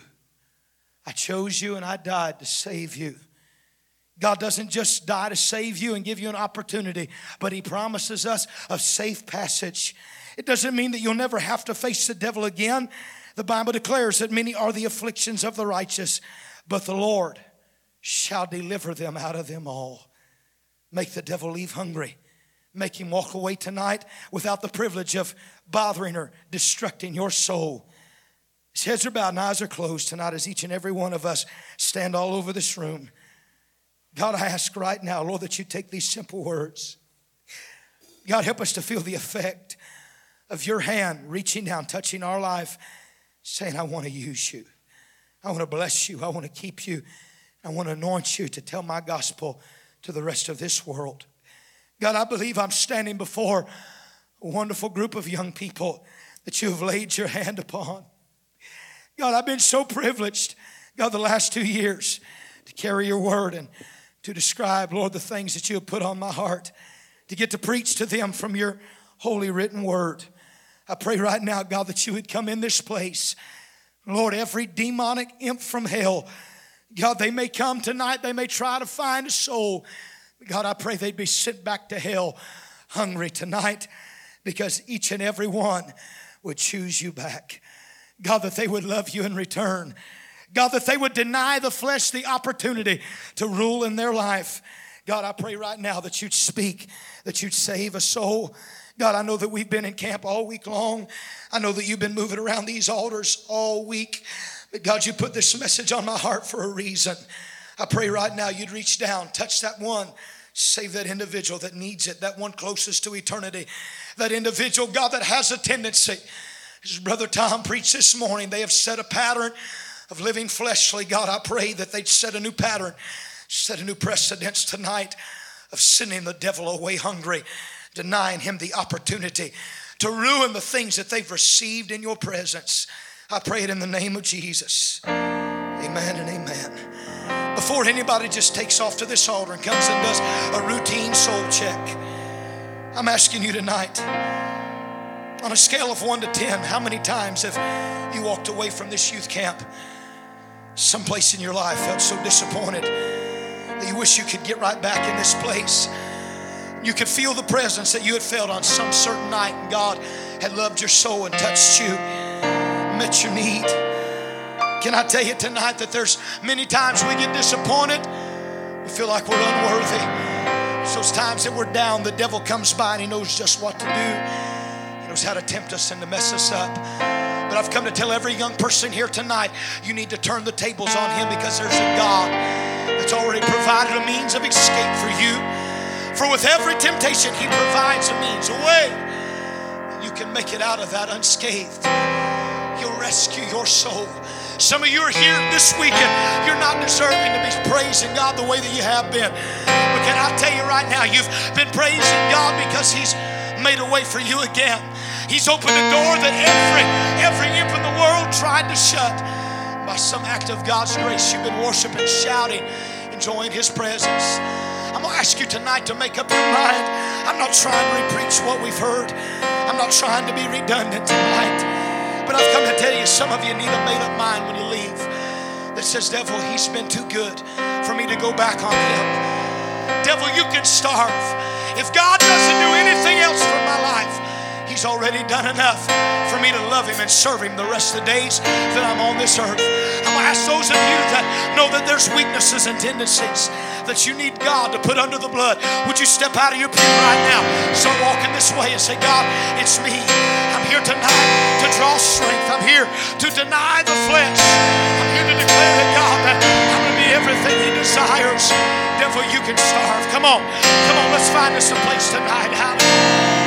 I chose you and I died to save you. God doesn't just die to save you and give you an opportunity, but he promises us a safe passage. It doesn't mean that you'll never have to face the devil again. The Bible declares that many are the afflictions of the righteous, but the Lord shall deliver them out of them all. Make the devil leave hungry. Make him walk away tonight without the privilege of bothering or destructing your soul. His heads are bowed and eyes are closed tonight as each and every one of us stand all over this room. God, I ask right now, Lord, that you take these simple words. God, help us to feel the effect of your hand reaching down, touching our life, saying, I want to use you. I want to bless you. I want to keep you. I want to anoint you to tell my gospel to the rest of this world. God, I believe I'm standing before a wonderful group of young people that you have laid your hand upon. God, I've been so privileged, God, the last 2 years to carry your word and to describe, Lord, the things that you have put on my heart, to get to preach to them from your holy written word. I pray right now, God, that you would come in this place. Lord, every demonic imp from hell, God, they may come tonight, they may try to find a soul. God, I pray they'd be sent back to hell hungry tonight because each and every one would choose you back. God, that they would love you in return. God, that they would deny the flesh the opportunity to rule in their life. God, I pray right now that you'd speak, that you'd save a soul. God, I know that we've been in camp all week long. I know that you've been moving around these altars all week. But God, you put this message on my heart for a reason. I pray right now you'd reach down, touch that one, save that individual that needs it, that one closest to eternity, that individual, God, that has a tendency. As Brother Tom preached this morning, they have set a pattern of living fleshly. God, I pray that they'd set a new pattern, set a new precedence tonight of sending the devil away hungry, denying him the opportunity to ruin the things that they've received in your presence. I pray it in the name of Jesus. Amen and amen. Before anybody just takes off to this altar and comes and does a routine soul check, I'm asking you tonight, on a scale of 1 to 10, how many times have you walked away from this youth camp, someplace in your life, felt so disappointed that you wish you could get right back in this place? You could feel the presence that you had felt on some certain night, and God had loved your soul and touched you, met your need. Can I tell you tonight that there's many times we get disappointed, we feel like we're unworthy. It's those times that we're down, the devil comes by and he knows just what to do. He knows how to tempt us and to mess us up. But I've come to tell every young person here tonight, you need to turn the tables on him, because there's a God that's already provided a means of escape for you. For with every temptation, he provides a means, a way. You can make it out of that unscathed. He'll rescue your soul. Some of you are here this week and you're not deserving to be praising God the way that you have been. But can I tell you right now, you've been praising God because he's made a way for you again. He's opened a door that every imp in the world tried to shut. By some act of God's grace, you've been worshiping, shouting, enjoying his presence. I'm going to ask you tonight to make up your mind. I'm not trying to re-preach what we've heard. I'm not trying to be redundant tonight. But I've come to tell you, some of you need a made-up mind when you leave that says, devil, he's been too good for me to go back on him. Devil, you can starve. If God doesn't do anything else for my life, he's already done enough for me to love him and serve him the rest of the days that I'm on this earth. I'm going to ask those of you that know that there's weaknesses and tendencies that you need God to put under the blood. Would you step out of your pew right now, start walking this way and say, God, it's me. I'm here tonight to draw strength. I'm here to deny the flesh. I'm here to declare that, God, that I'm going to be everything He desires. Devil, you can starve. Come on, let's find us a place tonight. Hallelujah.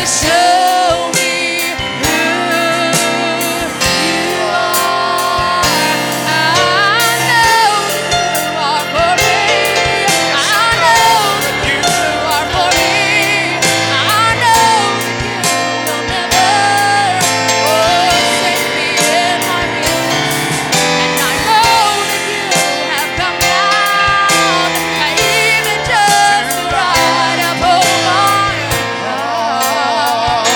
Show me who you are. I know that you are for me. I know that you are for me. I know that you will never forsake me in my weakness. And I know that you have come down, even just to ride upon my heart.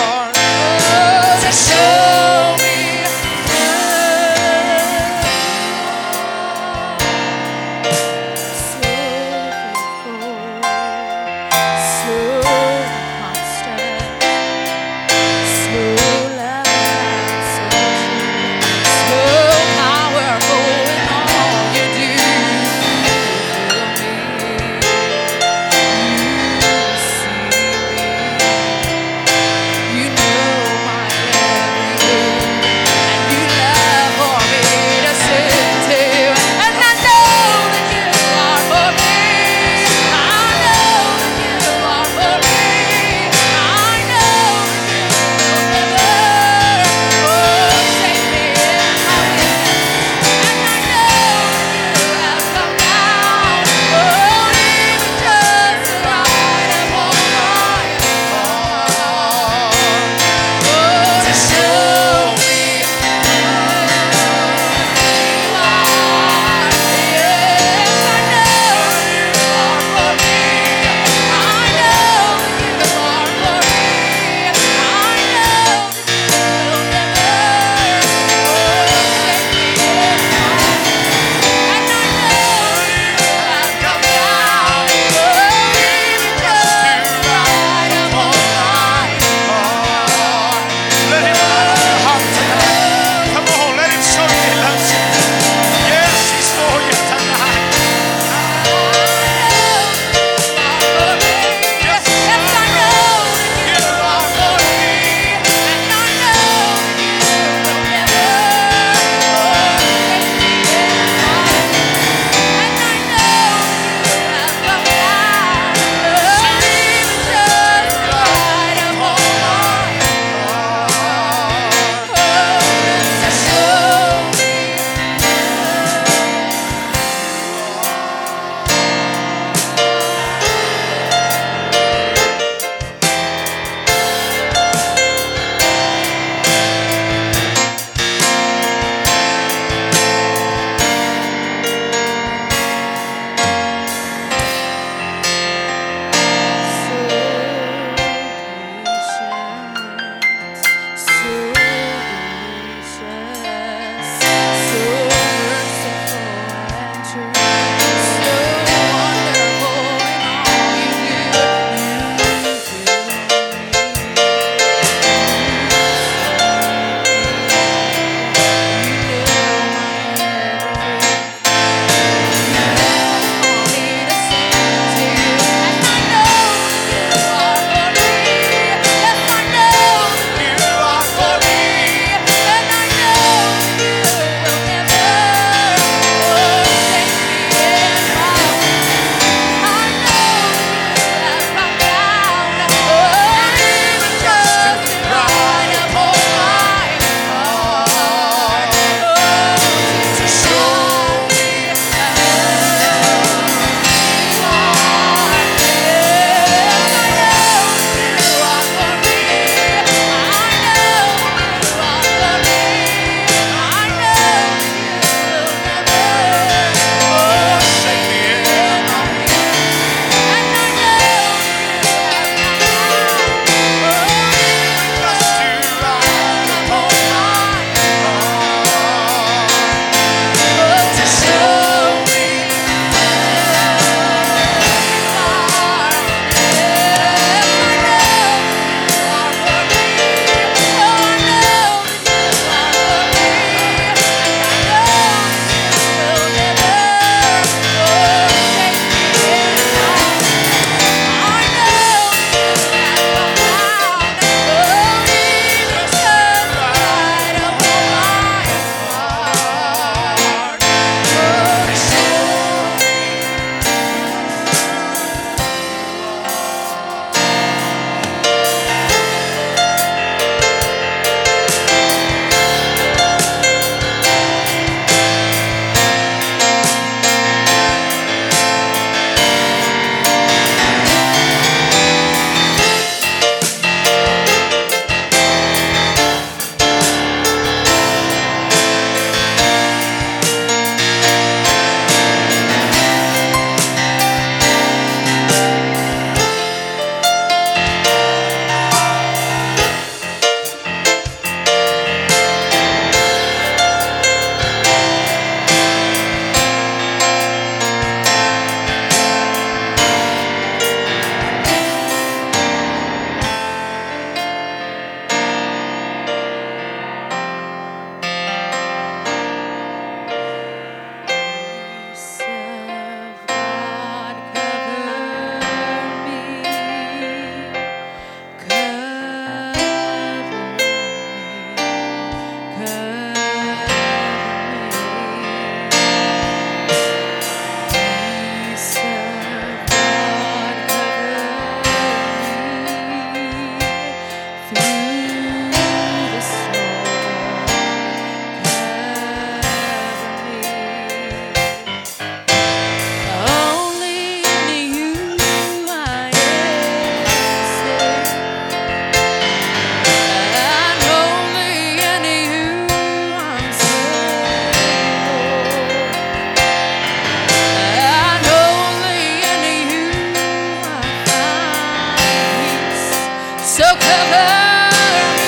So cover me.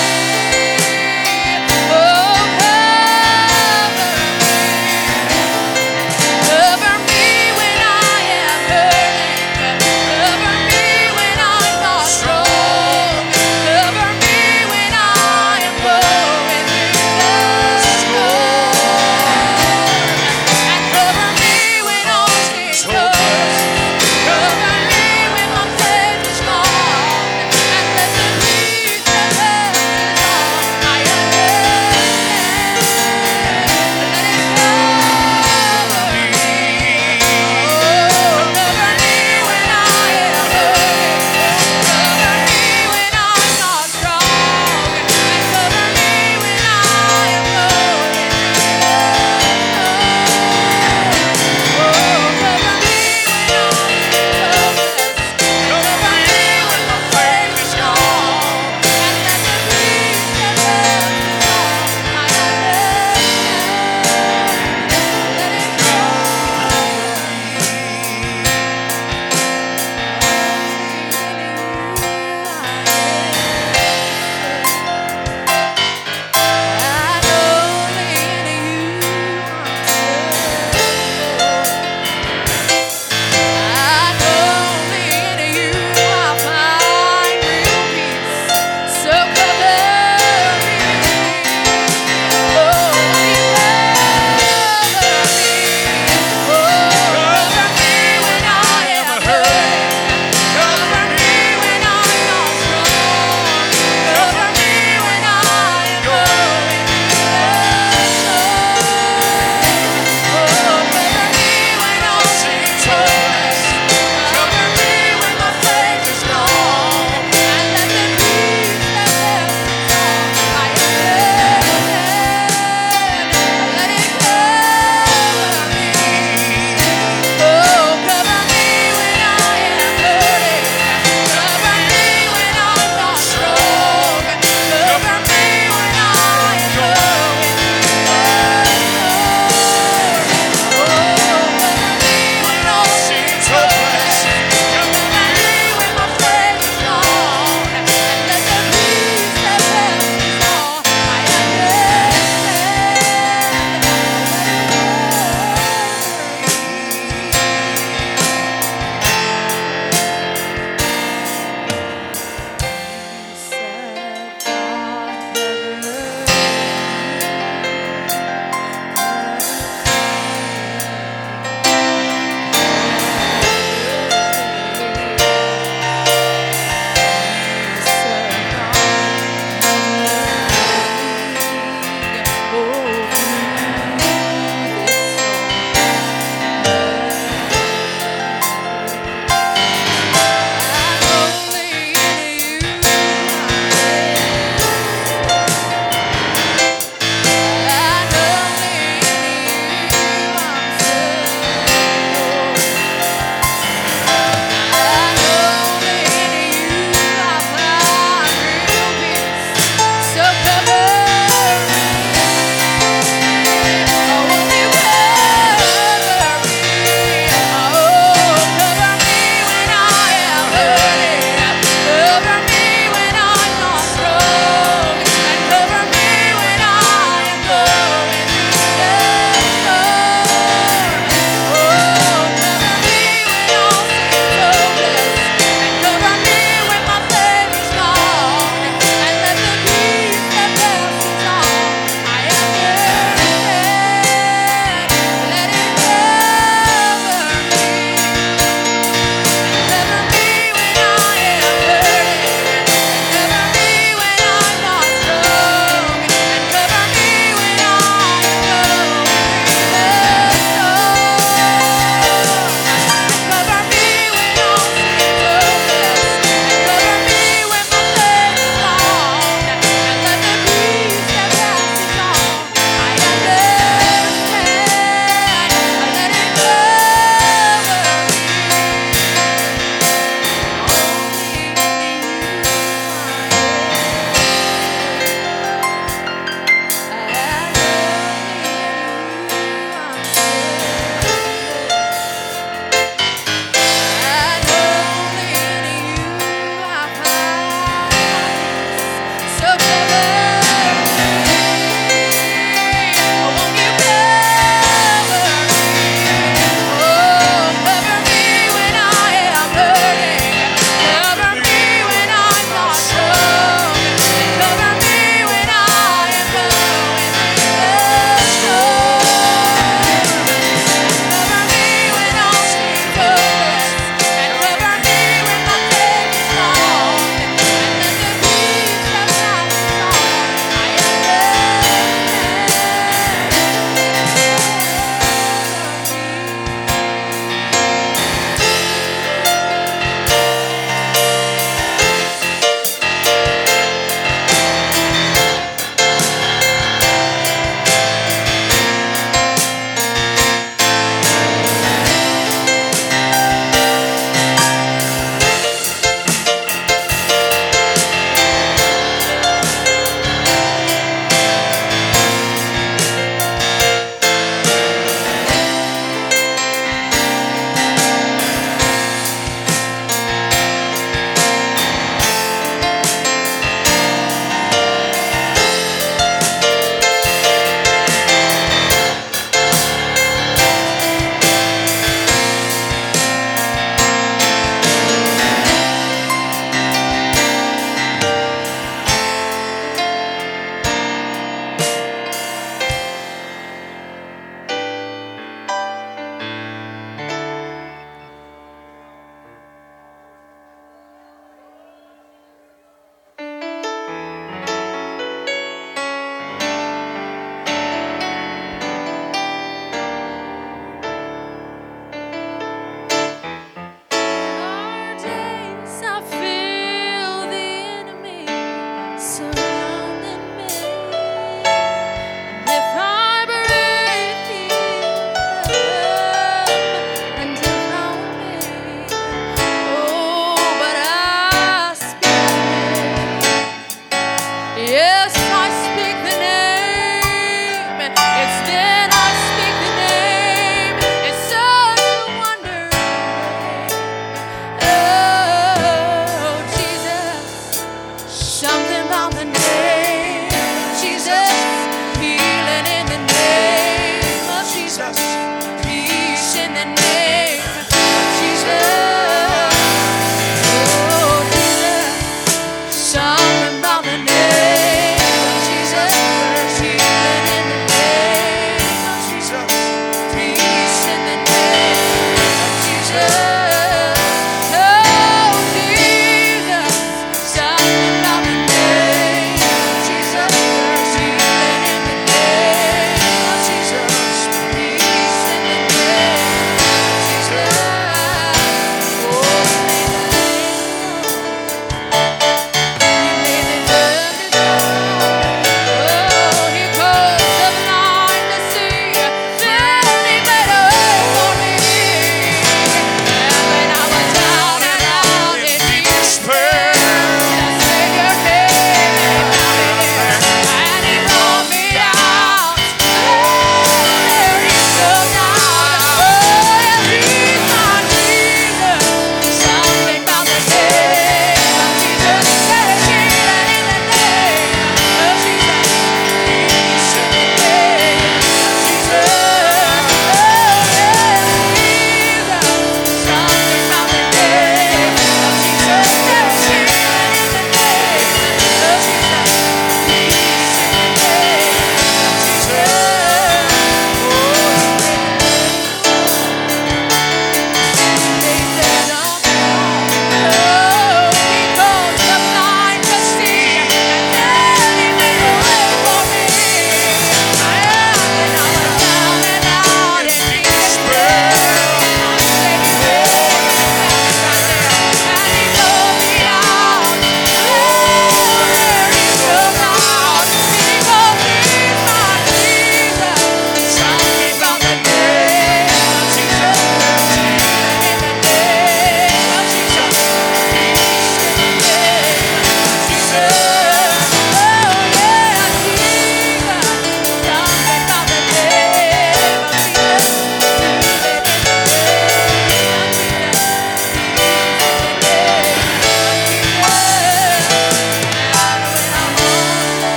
Oh, cover me when I am hurting. Cover me when I'm not strong. Cover me when I am going through the storm. And cover me when all seems hopeless. Cover me when my faith is gone. And let the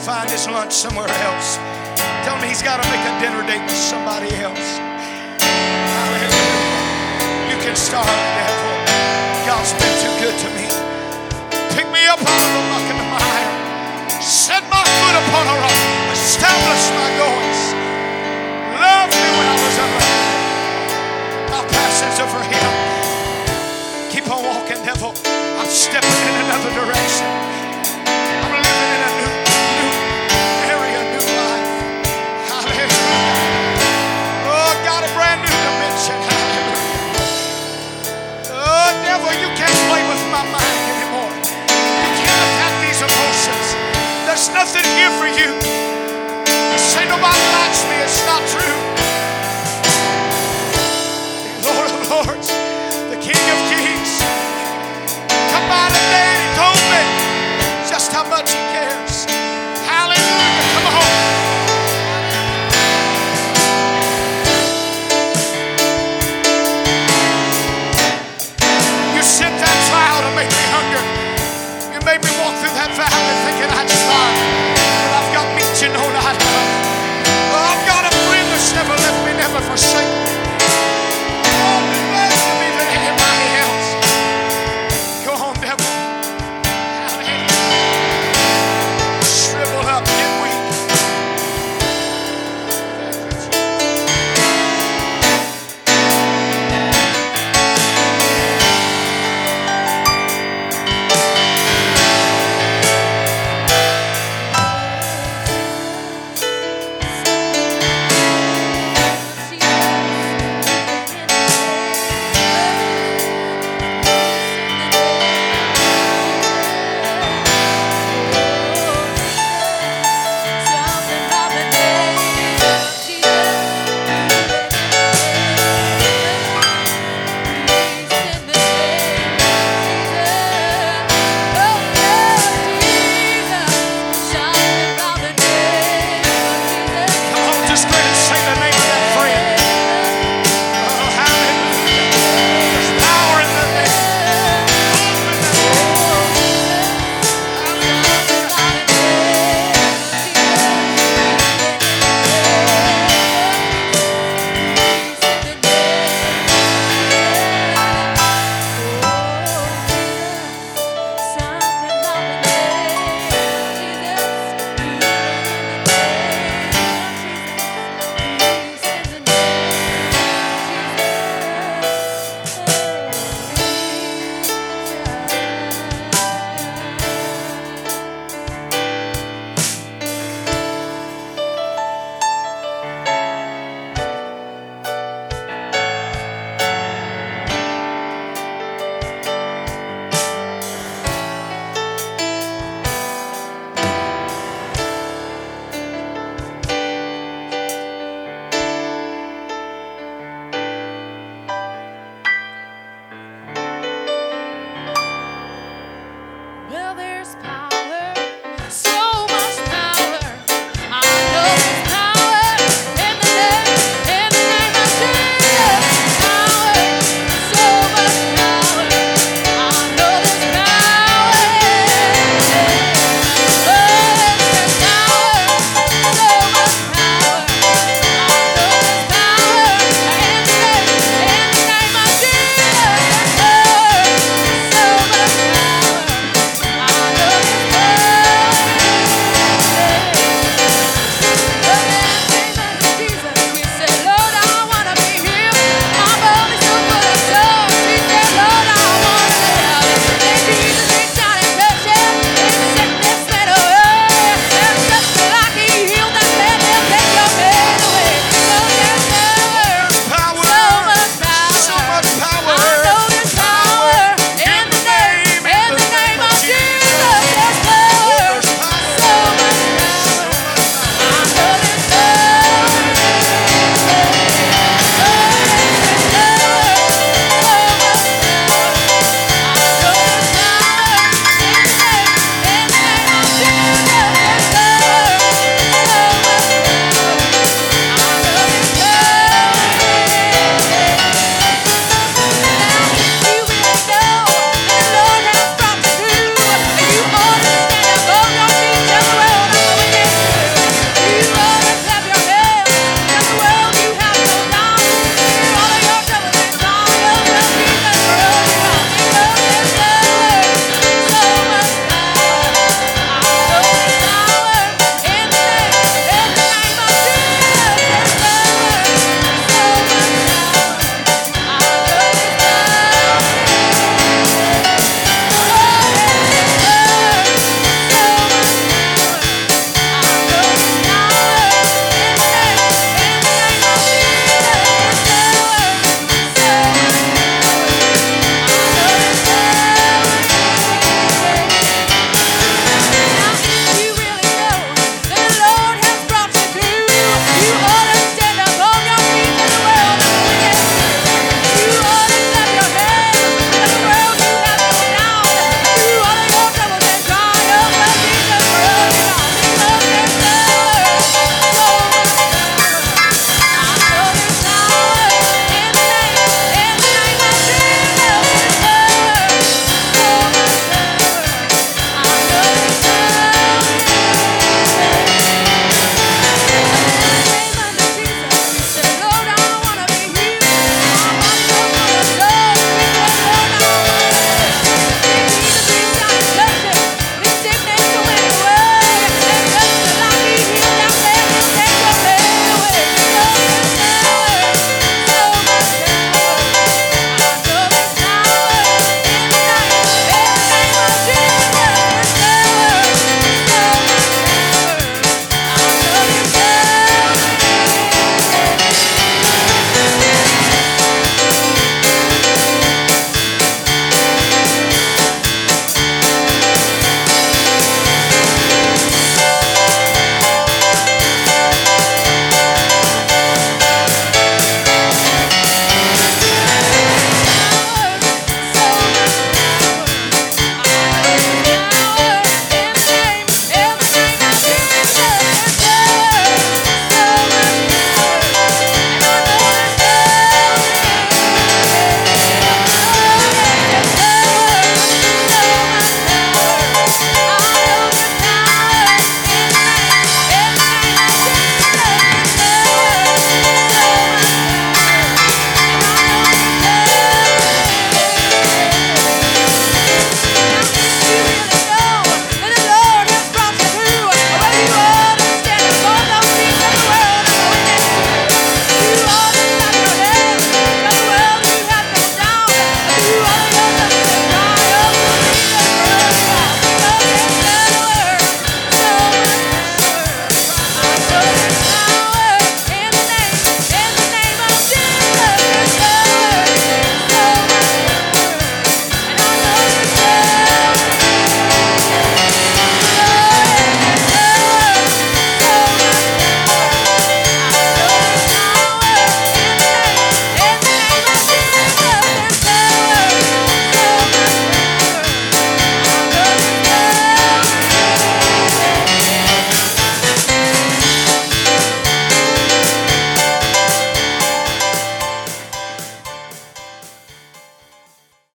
find his lunch somewhere else. Tell him he's got to make a dinner date with somebody else. Hallelujah. You can starve the devil. God's been too good to me. Pick me up out of the muck and the mire. Set my foot upon a rock. Establish my goings. Love me when I was unloved. My passions are for him. Keep on walking, devil. I'm stepping in another direction. I'm living in a new area, new life. Hallelujah. Oh, I got a brand new dimension. Hallelujah. Oh, devil, you can't play with my mind anymore. You can't attack these emotions. There's nothing here for you. Say nobody likes me. It's not true.